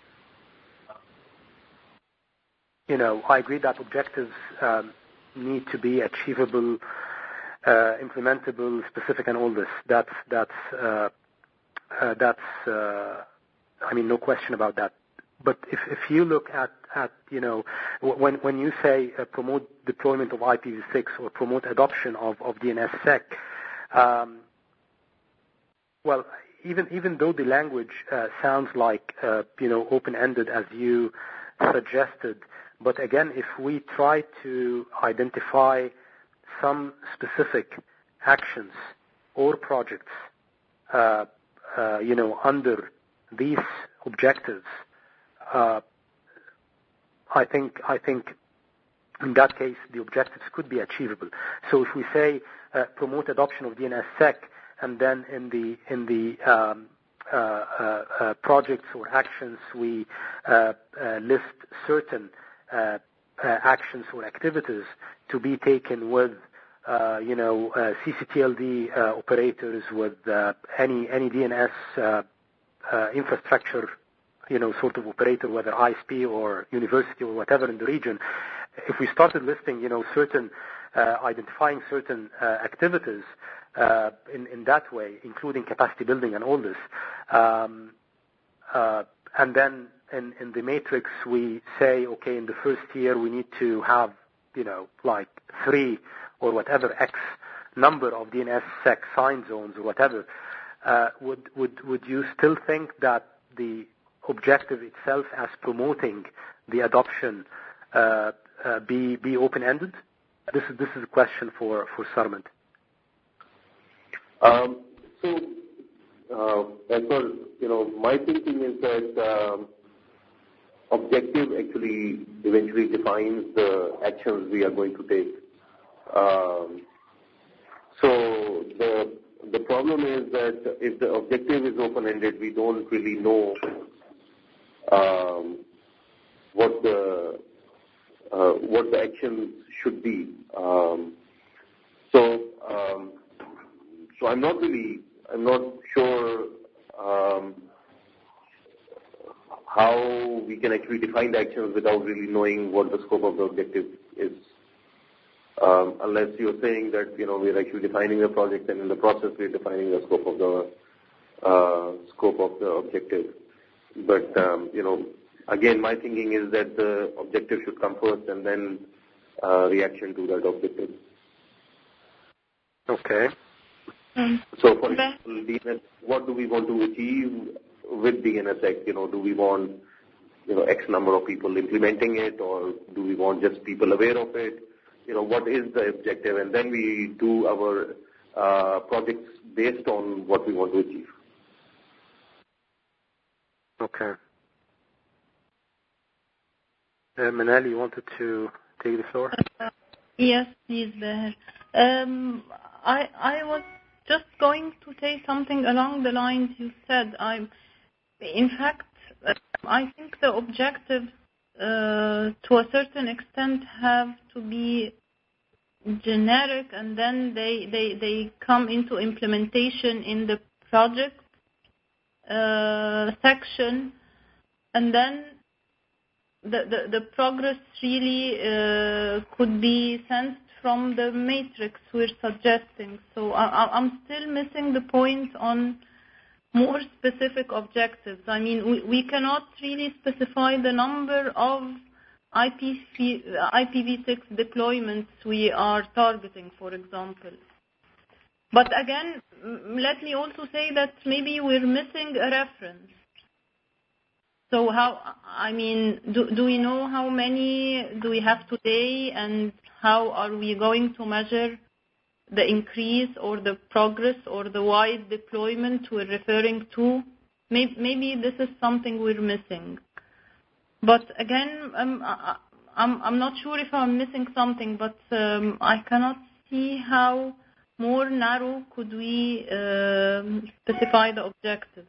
you know I agree that objectives um, need to be achievable, uh, implementable, specific, and all this. That's that's uh, uh, that's uh, I mean no question about that. But if, if you look at, at, you know, when when you say uh, promote deployment of I P v six or promote adoption of, of D N S S E C, um, well, even even though the language uh, sounds like, uh, you know, open-ended as you suggested, but again, if we try to identify some specific actions or projects, uh, uh, you know, under these objectives, Uh, I think I think in that case the objectives could be achievable. So if we say uh, promote adoption of D N S S E C, and then in the in the um, uh, uh, uh, projects or actions we uh, uh, list certain uh, uh, actions or activities to be taken with uh, you know uh, C C T L D uh, operators, with uh, any any D N S uh, uh, infrastructure, you know, sort of operator, whether I S P or university or whatever in the region. If we started listing, you know, certain, uh, identifying certain uh, activities uh, in, in that way, including capacity building and all this, um, uh, and then in, in the matrix we say, okay, in the first year we need to have, you know, like three or whatever X number of D N S S E C sign zones or whatever, uh, would, would, would you still think that the objective itself as promoting the adoption uh, uh, be be open-ended? This is this is a question for for Sarmat. Um, so, uh, as well, you know, my thinking is that um, objective actually eventually defines the actions we are going to take. Um, so the the problem is that if the objective is open-ended, we don't really know Um, what the uh, what the actions should be. Um, so, um, so I'm not really, I'm not sure um, how we can actually define the actions without really knowing what the scope of the objective is. um, unless you're saying that, you know, we're actually defining the project and in the process we're defining the scope of the uh, scope of the objective. But, um, you know, again, my thinking is that the objective should come first and then uh, reaction to that objective. Okay. Mm. So, for example, D N S, what do we want to achieve with D N S X? You know, do we want, you know, X number of people implementing it, or do we want just people aware of it? You know, what is the objective? And then we do our uh, projects based on what we want to achieve. Okay. Uh, Manal, you wanted to take the floor? Uh, yes, please, Bahir. Um, I I was just going to say something along the lines you said. I, in fact, I think the objectives, uh, to a certain extent, have to be generic, and then they they, they come into implementation in the project uh, section, and then the the, the progress really uh, could be sensed from the matrix we're suggesting. So I, I'm still missing the point on more specific objectives. I mean, we, we cannot really specify the number of I P v six deployments we are targeting, for example. But again, let me also say that maybe we're missing a reference. So how, I mean, do, do we know how many do we have today, and how are we going to measure the increase or the progress or the wide deployment we're referring to? Maybe, maybe this is something we're missing. But again, um, I, I'm, I'm not sure if I'm missing something, but um, I cannot see how more narrow could we uh, specify the objective.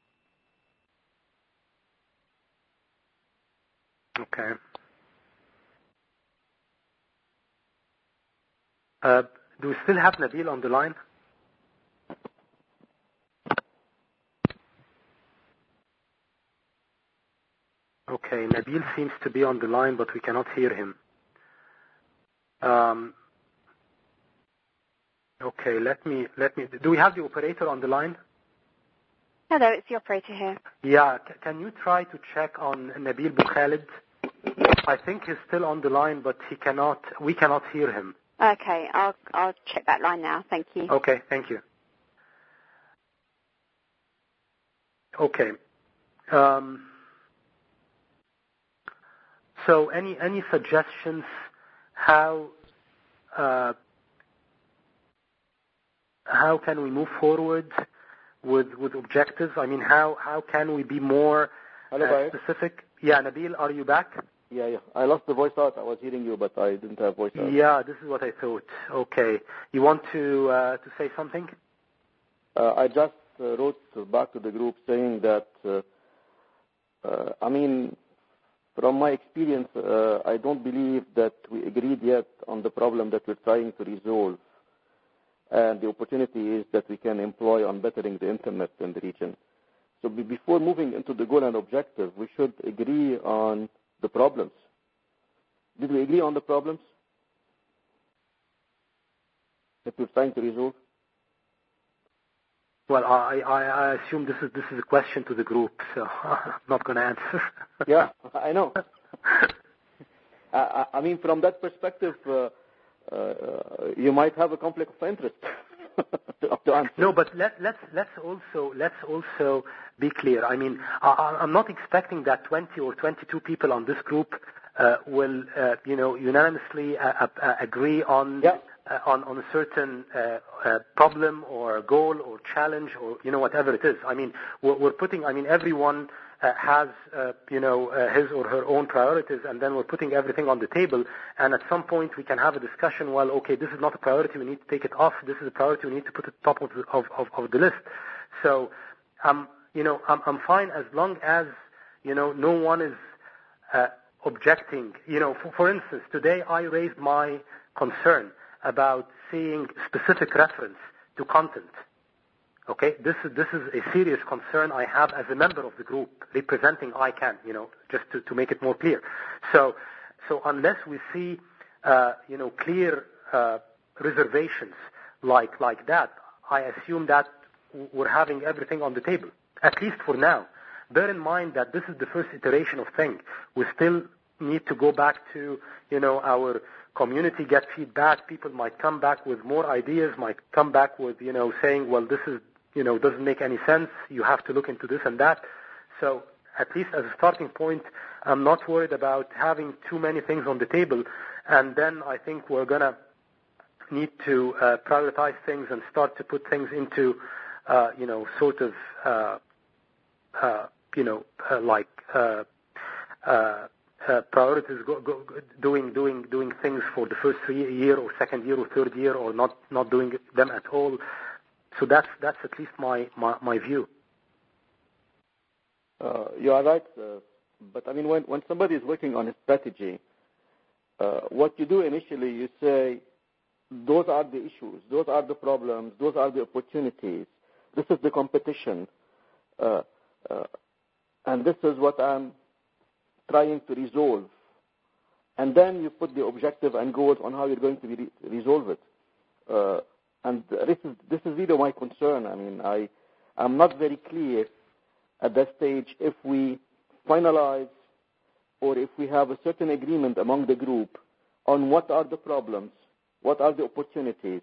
Okay. Uh, do we still have Nabil on the line? Okay, Nabil seems to be on the line, but we cannot hear him. Um, okay, let me, let me, do we have the operator on the line? Hello, it's the operator here. Yeah, c- can you try to check on Nabil Bukhalid? I think he's still on the line, but he cannot, we cannot hear him. Okay, I'll I'll check that line now. Thank you. Okay, thank you. Okay. Um, so, any any suggestions how uh, how can we move forward with with objectives? I mean, how how can we be more Hello, uh, specific? Yeah, Nabil, are you back? Yeah, yeah. I lost the voice out. I was hearing you, but I didn't have voice out. Yeah, this is what I thought. Okay. You want to uh, to say something? Uh, I just uh, wrote back to the group saying that, uh, uh, I mean, from my experience, uh, I don't believe that we agreed yet on the problem that we're trying to resolve and the opportunities that we can employ on bettering the internet in the region. So be- before moving into the goal and objective, we should agree on the problems. Did we agree on the problems that we're trying to resolve? Well, I, I, I assume this is this is a question to the group, so I'm not going to answer. Yeah, I know. I, I mean, from that perspective, uh, uh, you might have a conflict of interest to, to answer. No, but let, let's let's also let's also be clear. I mean, I, I'm not expecting that twenty or twenty-two people on this group uh, will, uh, you know, unanimously uh, uh, agree on. Yeah. Uh, on, on a certain uh, uh, problem or goal or challenge or, you know, whatever it is. I mean, we're, we're putting, I mean, everyone uh, has, uh, you know, uh, his or her own priorities, and then we're putting everything on the table, and at some point we can have a discussion, well, okay, this is not a priority, we need to take it off, this is a priority, we need to put it top of the, of, of, of the list. So, um, you know, I'm, I'm fine as long as, you know, no one is uh, objecting. You know, for, for instance, today I raised my concern about seeing specific reference to content. Okay, this is this is a serious concern I have as a member of the group representing I CAN. You know, just to, to make it more clear. So, so unless we see, uh, you know, clear uh, reservations like like that, I assume that we're having everything on the table, at least for now. Bear in mind that this is the first iteration of things. We still need to go back to, you know, our community, get feedback. People might come back with more ideas, might come back with, you know, saying, well, this is, you know, doesn't make any sense. You have to look into this and that. So at least as a starting point, I'm not worried about having too many things on the table. And then I think we're going to need to uh, prioritize things and start to put things into, uh, you know, sort of, uh, uh, you know, uh, like uh, uh, uh, priorities, go, go, doing doing doing things for the first year or second year or third year, or not not doing them at all. So that's that's at least my my, my view. Uh, you are right, uh, but I mean, when when somebody is working on a strategy, uh, what you do initially, you say, those are the issues, those are the problems, those are the opportunities. This is the competition. Uh, uh, and this is what I'm trying to resolve. And then you put the objective and goals on how you're going to re- resolve it. Uh, and this is, this is really my concern. I mean, I, I'm not very clear at that stage if we finalize or if we have a certain agreement among the group on what are the problems, what are the opportunities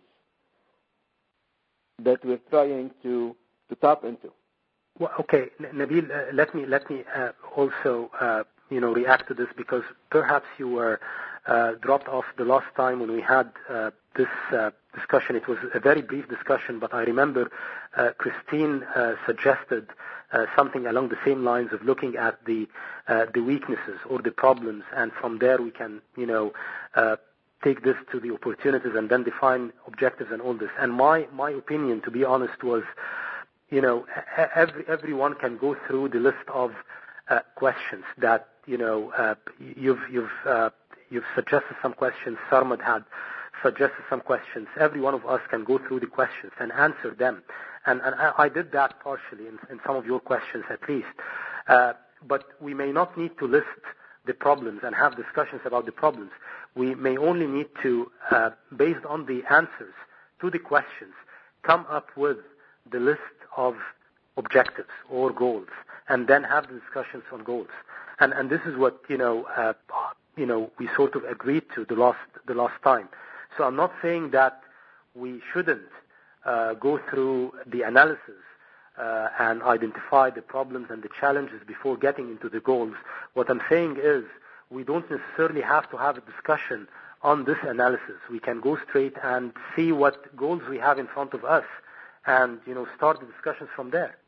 that we're trying to, to tap into. Well, okay, Nabil, uh, let me let me uh, also uh, you know react to this, because perhaps you were uh, dropped off the last time when we had uh, this uh, discussion. It was a very brief discussion, but I remember uh, Christine uh, suggested uh, something along the same lines of looking at the uh, the weaknesses or the problems, and from there we can you know uh, take this to the opportunities and then define objectives and all this. And my my opinion, to be honest, was, you know, every, everyone can go through the list of uh, questions that, you know, uh, you've, you've, uh, you've suggested some questions. Sarmad had suggested some questions. Every one of us can go through the questions and answer them. And, and I, I did that partially in, in some of your questions at least. Uh, but we may not need to list the problems and have discussions about the problems. We may only need to, uh, based on the answers to the questions, come up with the list of objectives or goals, and then have the discussions on goals. And and this is what you know uh, you know we sort of agreed to the last the last time. So I'm not saying that we shouldn't uh, go through the analysis uh, and identify the problems and the challenges before getting into the goals. What I'm saying is we don't necessarily have to have a discussion on this analysis. We can go straight and see what goals we have in front of us, and, you know, start the discussions from there.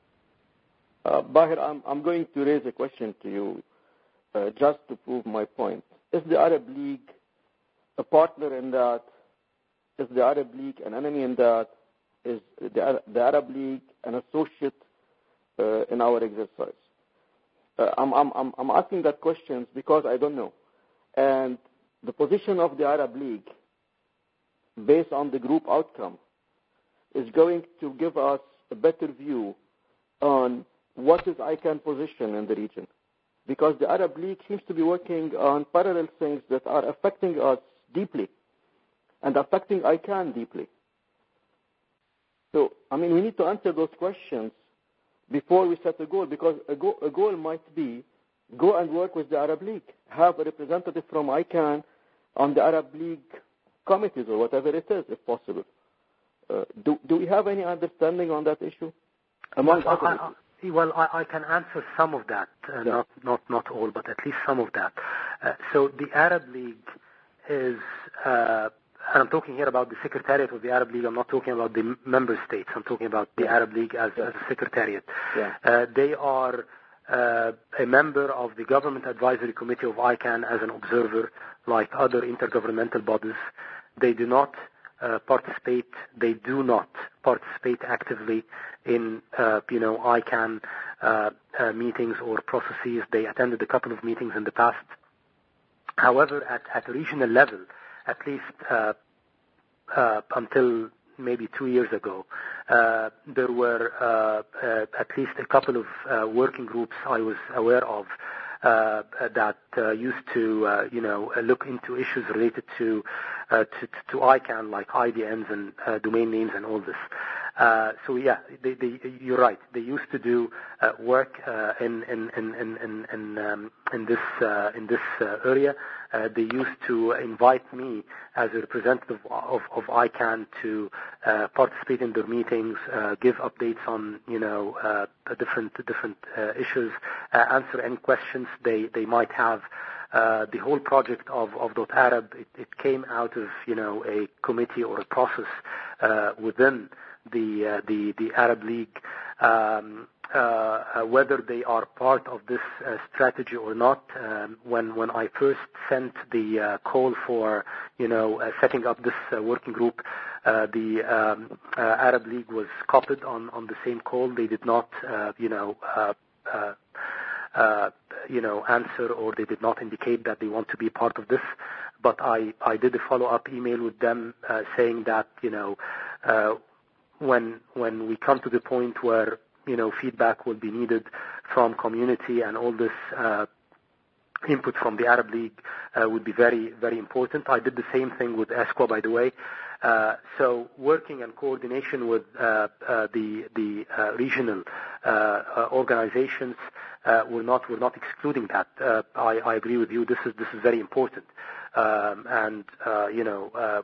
Uh, Bahir, I'm, I'm going to raise a question to you uh, just to prove my point. Is the Arab League a partner in that? Is the Arab League an enemy in that? Is the, the Arab League an associate uh, in our exercise? Uh, I'm, I'm, I'm asking that question because I don't know. And the position of the Arab League, based on the group outcome, is going to give us a better view on what is I C A N position in the region. Because the Arab League seems to be working on parallel things that are affecting us deeply and affecting I C A N deeply. So, I mean, we need to answer those questions before we set a goal, because a, go, a goal might be go and work with the Arab League, have a representative from I C A N on the Arab League committees or whatever it is, if possible. Uh, do, do we have any understanding on that issue? Among well, other I, issues? I, well, I, I can answer some of that, uh, yeah. not, not, not all, but at least some of that. Uh, so the Arab League is, uh, and I'm talking here about the Secretariat of the Arab League. I'm not talking about the member states. I'm talking about the yeah. Arab League as, yeah. as a Secretariat. Yeah. Uh, they are uh, a member of the Government Advisory Committee of I C A N as an observer, like other intergovernmental bodies. They do not uh, participate. They do not participate actively in, uh, you know, I C A N uh, uh, meetings or processes. They attended a couple of meetings in the past. However, at, at a regional level, at least uh, uh, until maybe two years ago, uh, there were uh, uh, at least a couple of uh, working groups I was aware of uh, that uh, used to, uh, you know, look into issues related to, uh, to, to I CANN, like I D Ns and uh, domain names and all this. Uh, so yeah, they, they, you're right. They used to do uh, work uh, in in in in in, um, in this uh, in this uh, area. Uh, they used to invite me as a representative of, of I CANN to uh, participate in their meetings, uh, give updates on you know uh, different different uh, issues, uh, answer any questions they they might have. Uh, the whole project of, of .Arab, it, it came out of, you know, a committee or a process uh, within the, uh, the the Arab League. Um, uh, uh, whether they are part of this uh, strategy or not, um, when when I first sent the uh, call for, you know, uh, setting up this uh, working group, uh, the um, uh, Arab League was copied on, on the same call. They did not, uh, you know, uh, uh, Uh, you know, answer, or they did not indicate that they want to be part of this. But I, I did a follow-up email with them uh, saying that, you know, uh, when when we come to the point where, you know, feedback will be needed from community and all this uh, input from the Arab League uh, would be very, very important. I did the same thing with ESCWA, by the way. Uh, so working and coordination with uh, uh, the the uh, regional uh, uh, organizations, uh, we're not we're not excluding that. Uh, I, I agree with you. This is this is very important, um, and uh, you know, uh,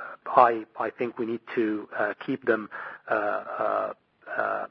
I I think we need to uh, keep them uh, uh, uh,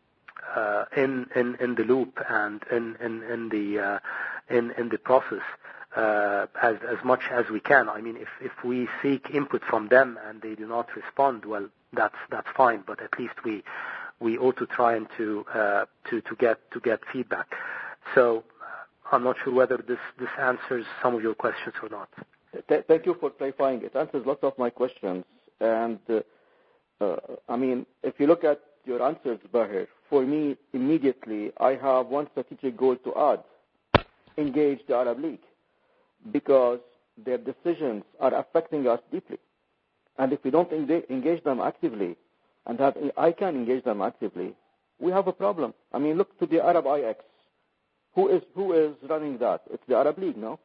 uh, in in in the loop and in in in the uh, in in the process. Uh, as as much as we can. I mean, if, if we seek input from them and they do not respond, well, that's that's fine. But at least we we ought to try and to uh, to to get to get feedback. So I'm not sure whether this this answers some of your questions or not. Th- thank you for clarifying. It answers lots of my questions. And uh, uh, I mean, if you look at your answers, Bahir, for me immediately I have one strategic goal to add: engage the Arab League, because their decisions are affecting us deeply. And if we don't engage them actively, and have, I can engage them actively, we have a problem. I mean, look to the Arab I X. Who is who is running that? It's the Arab League, no?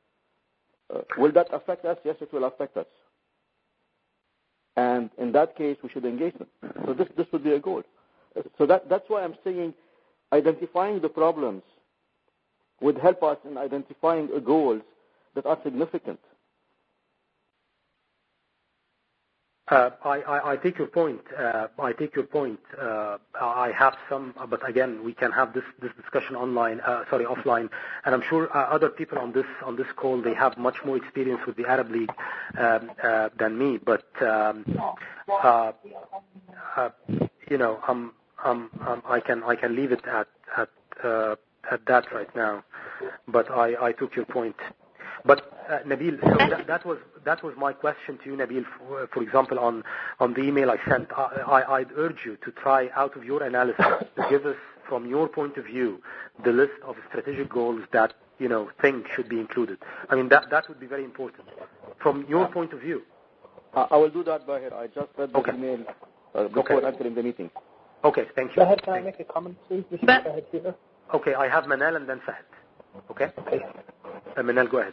Uh, will that affect us? Yes, it will affect us. And in that case, we should engage them. So this this would be a goal. So that that's why I'm saying identifying the problems would help us in identifying goals that are significant. Uh, I, I, I take your point. Uh, I take your point. Uh, I have some, but again, we can have this, this discussion online. Uh, sorry, offline. And I'm sure uh, other people on this on this call, they have much more experience with the Arab League um, uh, than me. But um, uh, uh, you know, I'm, I'm, I'm, I can I can leave it at at uh, at that right now. But I, I took your point. But uh, Nabil, so that, that was that was my question to you, Nabil. For, for example, on, on the email I sent, I, I, I'd urge you to try out of your analysis to give us, from your point of view, the list of strategic goals that you know think should be included. I mean, that that would be very important from your point of view. Uh, I will do that, Bahir. I just read the okay. email uh, before okay. entering the meeting. Okay, thank you. Bahir, can I make a comment, please? This is Bahir here. Okay, I have Manal and then Fahd. Okay. Okay. Uh, Manal, go ahead.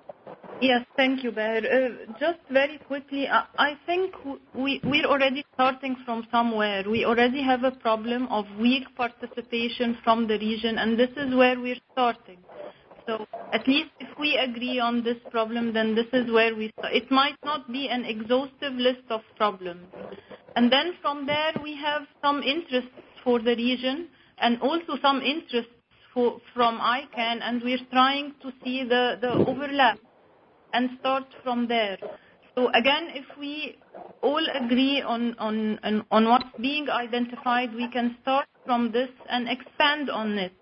Yes, thank you, Bahir. Uh, just very quickly, I, I think we, we're already starting from somewhere. We already have a problem of weak participation from the region, and this is where we're starting. So at least if we agree on this problem, then this is where we start. It might not be an exhaustive list of problems. And then from there, we have some interests for the region and also some interests for, from I CANN, and we're trying to see the, the overlap and start from there. So again, if we all agree on, on, on, on what's being identified, we can start from this and expand on it.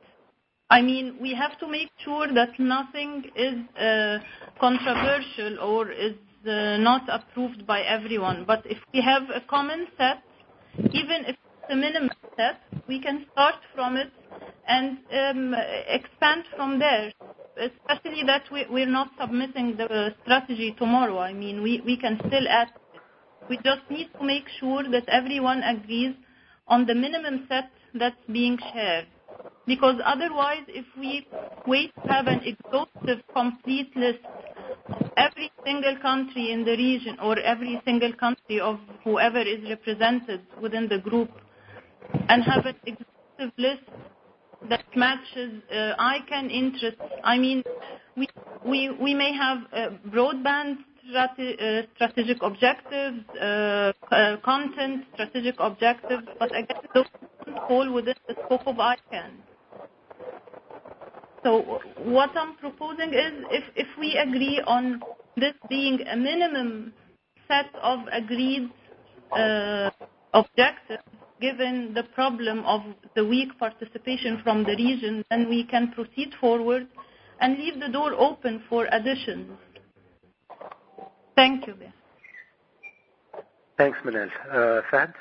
I mean, we have to make sure that nothing is uh, controversial or is uh, not approved by everyone. But if we have a common set, even if it's a minimum set, we can start from it and um, expand from there. Especially that we, we're not submitting the strategy tomorrow. I mean, we, we can still add it. We just need to make sure that everyone agrees on the minimum set that's being shared. Because otherwise, if we wait to have an exhaustive, complete list of every single country in the region or every single country of whoever is represented within the group and have an exhaustive list that matches uh, I CAN interests, I mean, we we, we may have uh, broadband strate- uh, strategic objectives, uh, uh, content strategic objectives, but again, those don't fall within the scope of I CAN. So what I'm proposing is if, if we agree on this being a minimum set of agreed uh, objectives, given the problem of the weak participation from the region, then we can proceed forward and leave the door open for additions. Thank you. Thanks, Manal. Uh, Fahd?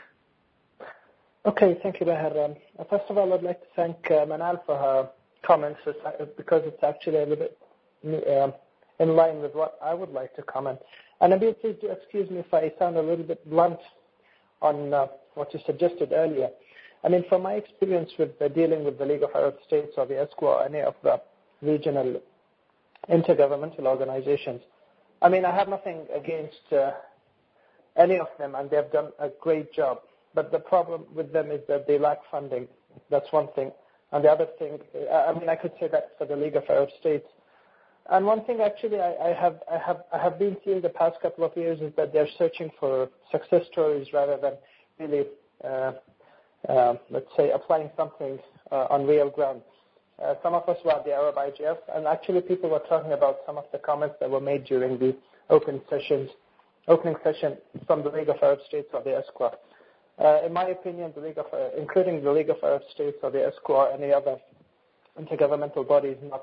Okay, thank you, Baher. Um, first of all, I'd like to thank uh, Manal for her comments because it's actually a little bit um, in line with what I would like to comment. And Nabil, please do excuse me if I sound a little bit blunt on uh, what you suggested earlier. I mean, from my experience with uh, dealing with the League of Arab States or the ESCWA or any of the regional intergovernmental organizations, I mean, I have nothing against uh, any of them, and they've done a great job. But the problem with them is that they lack funding. That's one thing. And the other thing, I mean, I could say that for the League of Arab States. And one thing, actually, I, I have, I have, I have been seeing the past couple of years is that they're searching for success stories rather than really, uh, uh, let's say, applying something uh, on real ground. Uh, some of us were at the Arab I G F, and actually, people were talking about some of the comments that were made during the open sessions, opening session from the League of Arab States or the ESCWA. Uh, in my opinion, the League of, uh, including the League of Arab States or the ESCWA or any other intergovernmental body, is not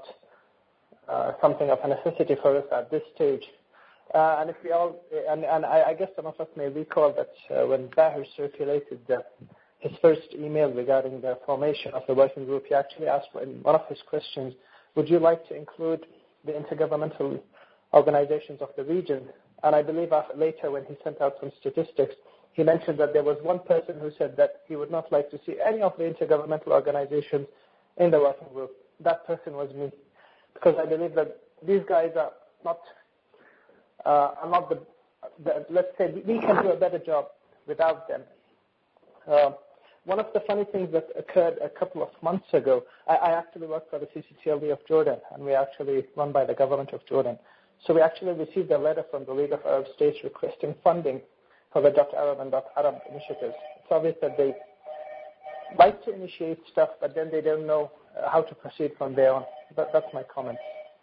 uh, something of a necessity for us at this stage. Uh, and if we all, and, and I, I guess some of us may recall that uh, when Baher circulated the, his first email regarding the formation of the working group, he actually asked in one of his questions, would you like to include the intergovernmental organizations of the region? And I believe after, later when he sent out some statistics, he mentioned that there was one person who said that he would not like to see any of the intergovernmental organizations in the working group. That person was me, because I believe that these guys are not, uh, are not the, the, let's say, we can do a better job without them. Uh, one of the funny things that occurred a couple of months ago, I, I actually work for the C C T L D of Jordan, and we actually run by the government of Jordan. So we actually received a letter from the League of Arab States requesting funding for the .arab and .arab initiatives. It's obvious that they like to initiate stuff, but then they don't know uh, how to proceed from there on. But that's my comment.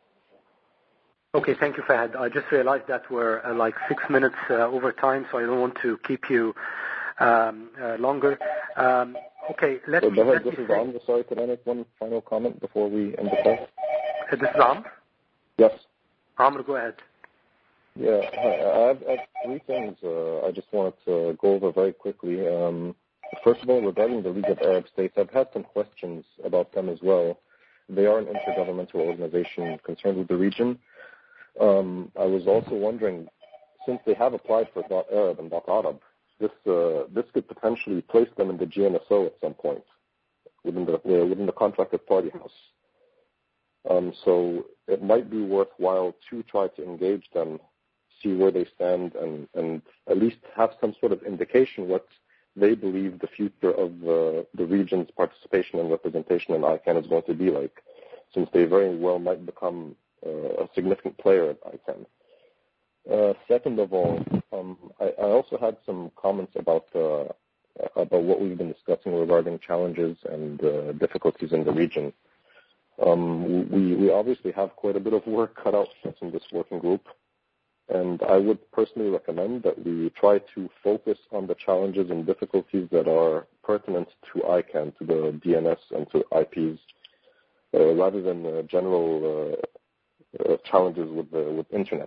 Okay, thank you, Fahd. I just realized that we're uh, like six minutes uh, over time, so I don't want to keep you um, uh, longer. Um, okay, let so, me... Baher, let this me is say, Amr. Sorry, can I make one final comment before we end the call? Uh, this is Amr? Yes. Amr, go ahead. Yeah, I have, I have three things uh, I just wanted to go over very quickly. Um, first of all, regarding the League of Arab States, I've had some questions about them as well. They are an intergovernmental organization concerned with the region. Um, I was also wondering, since they have applied for .arab and .arab, this uh, this could potentially place them in the G N S O at some point within the uh, within the contracted party house. Um, so it might be worthwhile to try to engage them, see where they stand, and, and at least have some sort of indication what they believe the future of uh, the region's participation and representation in I CAN is going to be like, since they very well might become uh, a significant player at I CAN. Uh, second of all, um, I, I also had some comments about uh, about what we've been discussing regarding challenges and uh, difficulties in the region. Um, we, we obviously have quite a bit of work cut out for us in this working group, and I would personally recommend that we try to focus on the challenges and difficulties that are pertinent to I CAN, to the D N S and to I Ps, uh, rather than uh, general uh, uh, challenges with the with Internet.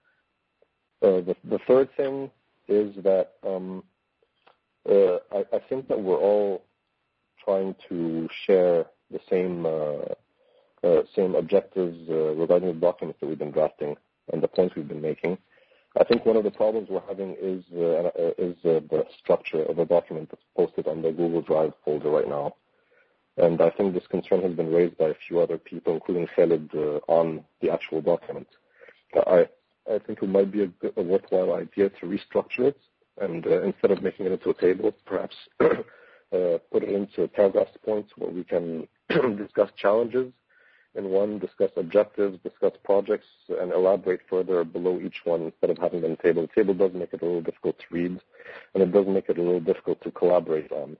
Uh, the, the third thing is that um, uh, I, I think that we're all trying to share the same uh, uh, same objectives uh, regarding the documents that we've been drafting and the points we've been making. I think one of the problems we're having is uh, is uh, the structure of a document that's posted on the Google Drive folder right now. And I think this concern has been raised by a few other people, including Khalid, uh, on the actual document. I, I think it might be a, a worthwhile idea to restructure it, and uh, instead of making it into a table, perhaps uh, put it into paragraph points where we can discuss challenges in one, discuss objectives, discuss projects, and elaborate further below each one instead of having them table. The table does make it a little difficult to read, and it does make it a little difficult to collaborate on.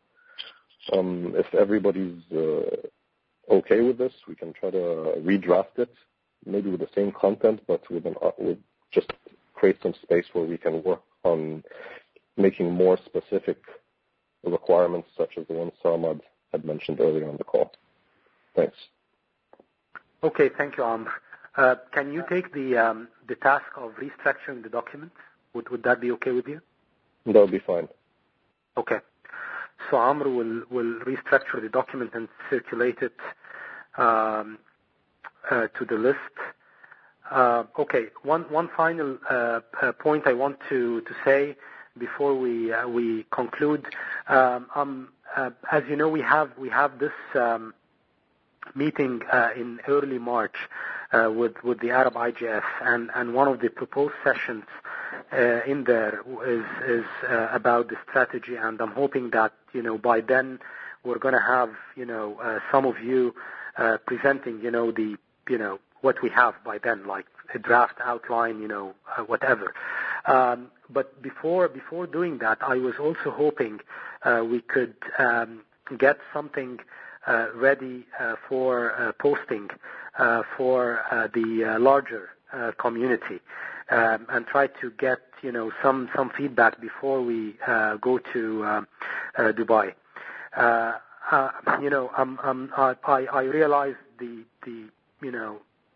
Um, if everybody's uh, okay with this, we can try to redraft it, maybe with the same content, but with, an, uh, with just create some space where we can work on making more specific requirements, such as the ones Samad had mentioned earlier on the call. Thanks. Okay, thank you, Amr. Uh, can you take the um, the task of restructuring the document? Would would that be okay with you? That would be fine. Okay. So Amr will, will restructure the document and circulate it um, uh, to the list. Uh, okay, one one final uh, uh, point I want to, to say before we uh, we conclude. Um, um, uh, as you know, we have we have this um, meeting uh, in early March uh, with with the Arab I G F, and, and one of the proposed sessions uh, in there is is uh, about the strategy, and I'm hoping that you know by then we're going to have you know uh, some of you uh, presenting you know the you know what we have by then, like a draft outline, you know uh, whatever. Um, but before before doing that, I was also hoping uh, we could um, get something uh, ready uh, for uh, posting uh, for uh, the uh, larger uh, community, um, and try to get you know some some feedback before we uh, go to uh, uh, Dubai. Uh, uh, you know, um, um, I, I realize the the you know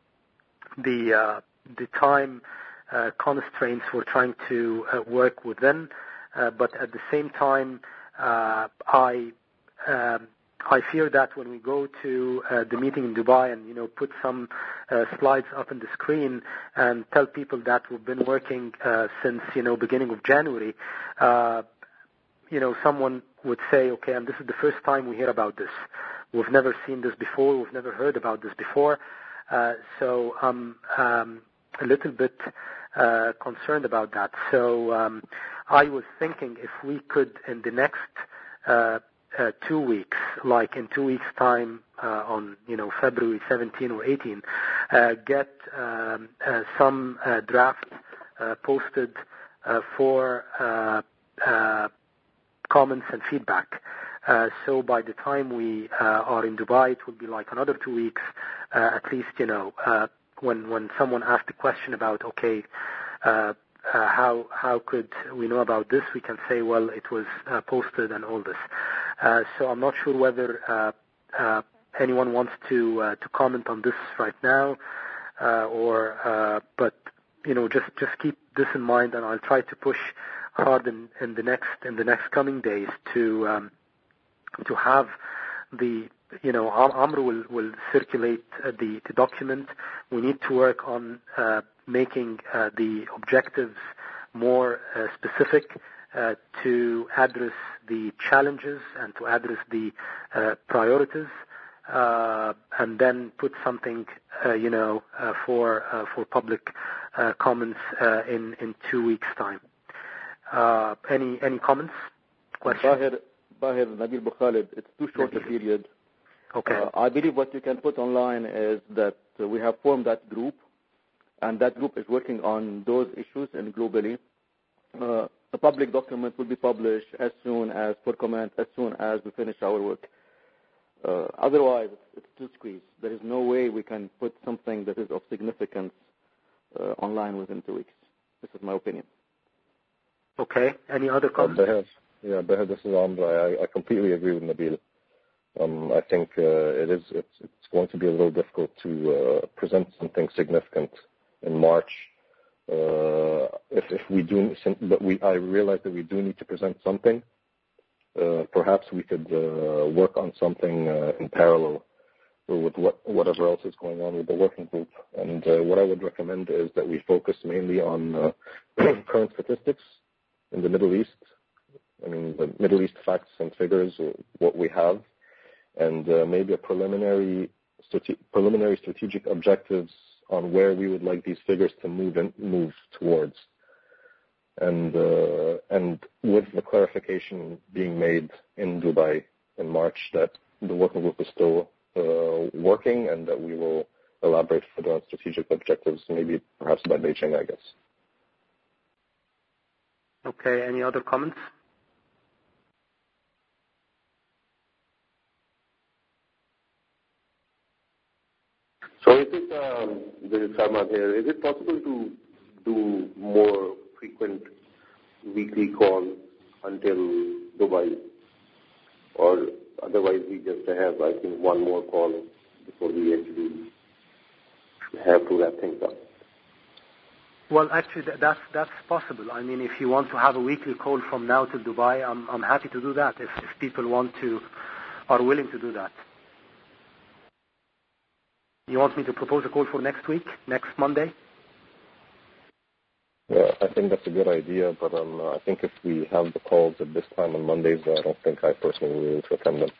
the uh, the time uh, constraints we're trying to uh, work within, uh, but at the same time, uh, I um, I fear that when we go to uh, the meeting in Dubai and you know put some uh, slides up on the screen and tell people that we've been working uh, since you know beginning of January, uh, you know someone would say, okay, and this is the first time we hear about this. We've never seen this before. We've never heard about this before. Uh, so I'm um, a little bit uh, concerned about that. So um, I was thinking if we could, in the next uh, uh, two weeks, like in two weeks' time, uh, on you know February seventeenth or eighteenth, uh, get um, uh, some uh, draft uh, posted uh, for uh, uh, comments and feedback. Uh, so by the time we uh, are in Dubai, it will be like another two weeks, uh, at least, you know, uh, when when someone asked a question about, okay, uh, uh, how how could we know about this, we can say, well, it was uh, posted and all this. Uh, so I'm not sure whether uh, uh, anyone wants to uh, to comment on this right now, uh, or uh, but you know, just just keep this in mind, and I'll try to push hard in, in the next in the next coming days to. Um, to have the, you know, Amr will, will circulate uh, the, the document. We need to work on uh, making uh, the objectives more uh, specific uh, to address the challenges and to address the uh, priorities, uh, and then put something, uh, you know, uh, for uh, for public uh, comments uh, in in two weeks' time. Uh, any any comments? Questions? Bahir, Nabil Bukhalid, it's too short a period. Okay. Uh, I believe what you can put online is that uh, we have formed that group, and that group is working on those issues and globally. Uh, a public document will be published as soon as, for comment, as soon as we finish our work. Uh, otherwise, it's too squeezed. There is no way we can put something that is of significance uh, online within two weeks. This is my opinion. Okay. Any other comments? Yeah, Bahir, this is Amr. I, I completely agree with Nabil. Um, I think uh, it is. It's, it's going to be a little difficult to uh, present something significant in March. Uh, if, if we do, but we, I realize that we do need to present something. Uh, perhaps we could uh, work on something uh, in parallel with what, whatever else is going on with the working group. And uh, what I would recommend is that we focus mainly on uh, current statistics in the Middle East. I mean, the Middle East facts and figures, what we have, and uh, maybe a preliminary strate- preliminary strategic objectives on where we would like these figures to move in, move towards, and uh, and with the clarification being made in Dubai in March that the working group is still uh, working and that we will elaborate further on strategic objectives, maybe perhaps by Beijing, I guess. Okay. Any other comments? So is it, um, this is Sarmad here, is it possible to do more frequent weekly calls until Dubai? Or otherwise we just have, I think, one more call before we actually have to wrap things up? Well, actually, that's that's possible. I mean, if you want to have a weekly call from now till Dubai, I'm I'm happy to do that. If, if people want to, are willing to do that. You want me to propose a call for next week, next Monday? Yeah, I think that's a good idea, but um, I think if we have the calls at this time on Mondays, I don't think I personally will be able to attend them.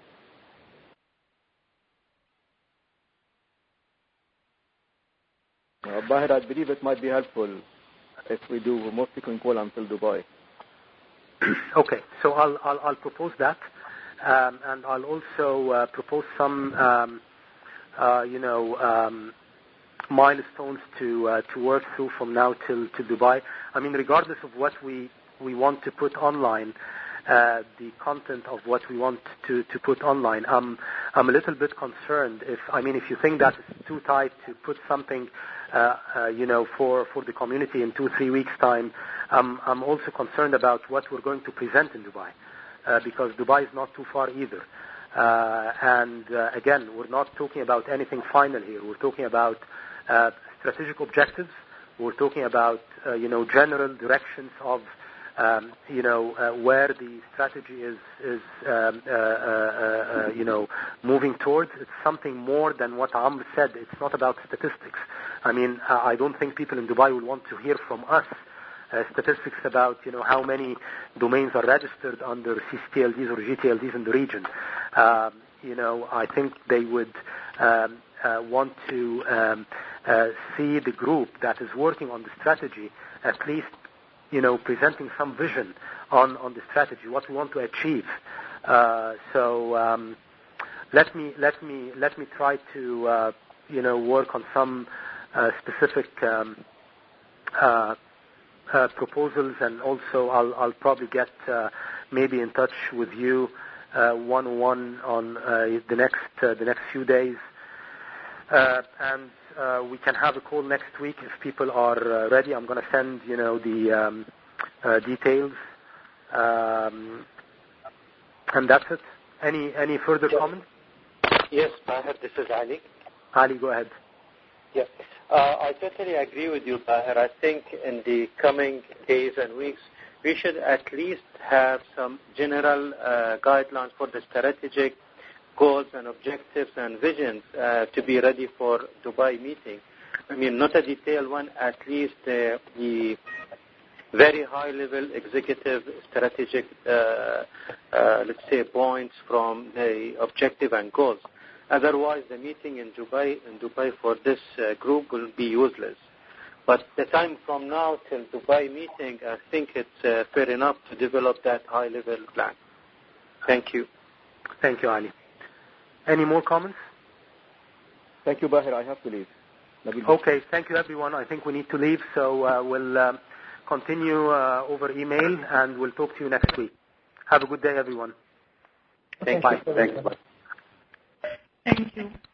Uh, Bahir, I believe it might be helpful if we do a more frequent call until Dubai. Okay, so I'll I'll, I'll propose that, um, and I'll also uh, propose some, um, uh, you know, um, milestones to uh, to work through from now till to Dubai. I mean, regardless of what we we want to put online, uh, the content of what we want to, to put online, I'm I'm a little bit concerned. If I mean, if you think that it's too tight to put something. Uh, uh, you know, for, for the community in two, three weeks' time, um, I'm also concerned about what we're going to present in Dubai, uh, because Dubai is not too far either. Uh, and uh, again, we're not talking about anything final here. We're talking about uh, strategic objectives. We're talking about, uh, you know, general directions of, um, you know, uh, where the strategy is, is um, uh, uh, uh, you know, moving towards. It's something more than what Amr said. It's not about statistics. I mean, uh, I don't think people in Dubai will want to hear from us uh, statistics about, you know, how many domains are registered under C C T L Ds or G T L Ds in the region. Um, you know, I think they would um, uh, want to um, uh, see the group that is working on the strategy at least, you know, presenting some vision on, on the strategy, what we want to achieve. Uh, so um, let me let me let me try to uh, you know work on some uh, specific um, uh, uh, proposals, and also I'll I'll probably get uh, maybe in touch with you uh, one-on-one on uh, the next uh, the next few days, uh, and uh, we can have a call next week if people are uh, ready. I'm going to send you know the um, uh, details, um, and that's it. Any any further yes. comments? Yes, Bahir, this is Ali. Ali, go ahead. Yeah, uh, I totally agree with you, Bahir. I think in the coming days and weeks, we should at least have some general uh, guidelines for the strategic goals and objectives and visions uh, to be ready for Dubai meeting. I mean, not a detailed one, at least uh, the very high-level executive strategic, uh, uh, let's say, points from the objective and goals. Otherwise, the meeting in Dubai, in Dubai for this uh, group will be useless. But the time from now till Dubai meeting, I think it's uh, fair enough to develop that high-level plan. Thank you. Thank you, Ali. Any more comments? Thank you, Bahir. I have to leave. Okay, thank you, everyone. I think we need to leave, so uh, we'll um, continue uh, over email, and we'll talk to you next week. Have a good day, everyone. Thank Bye. you. Thanks. Bye. Thank you.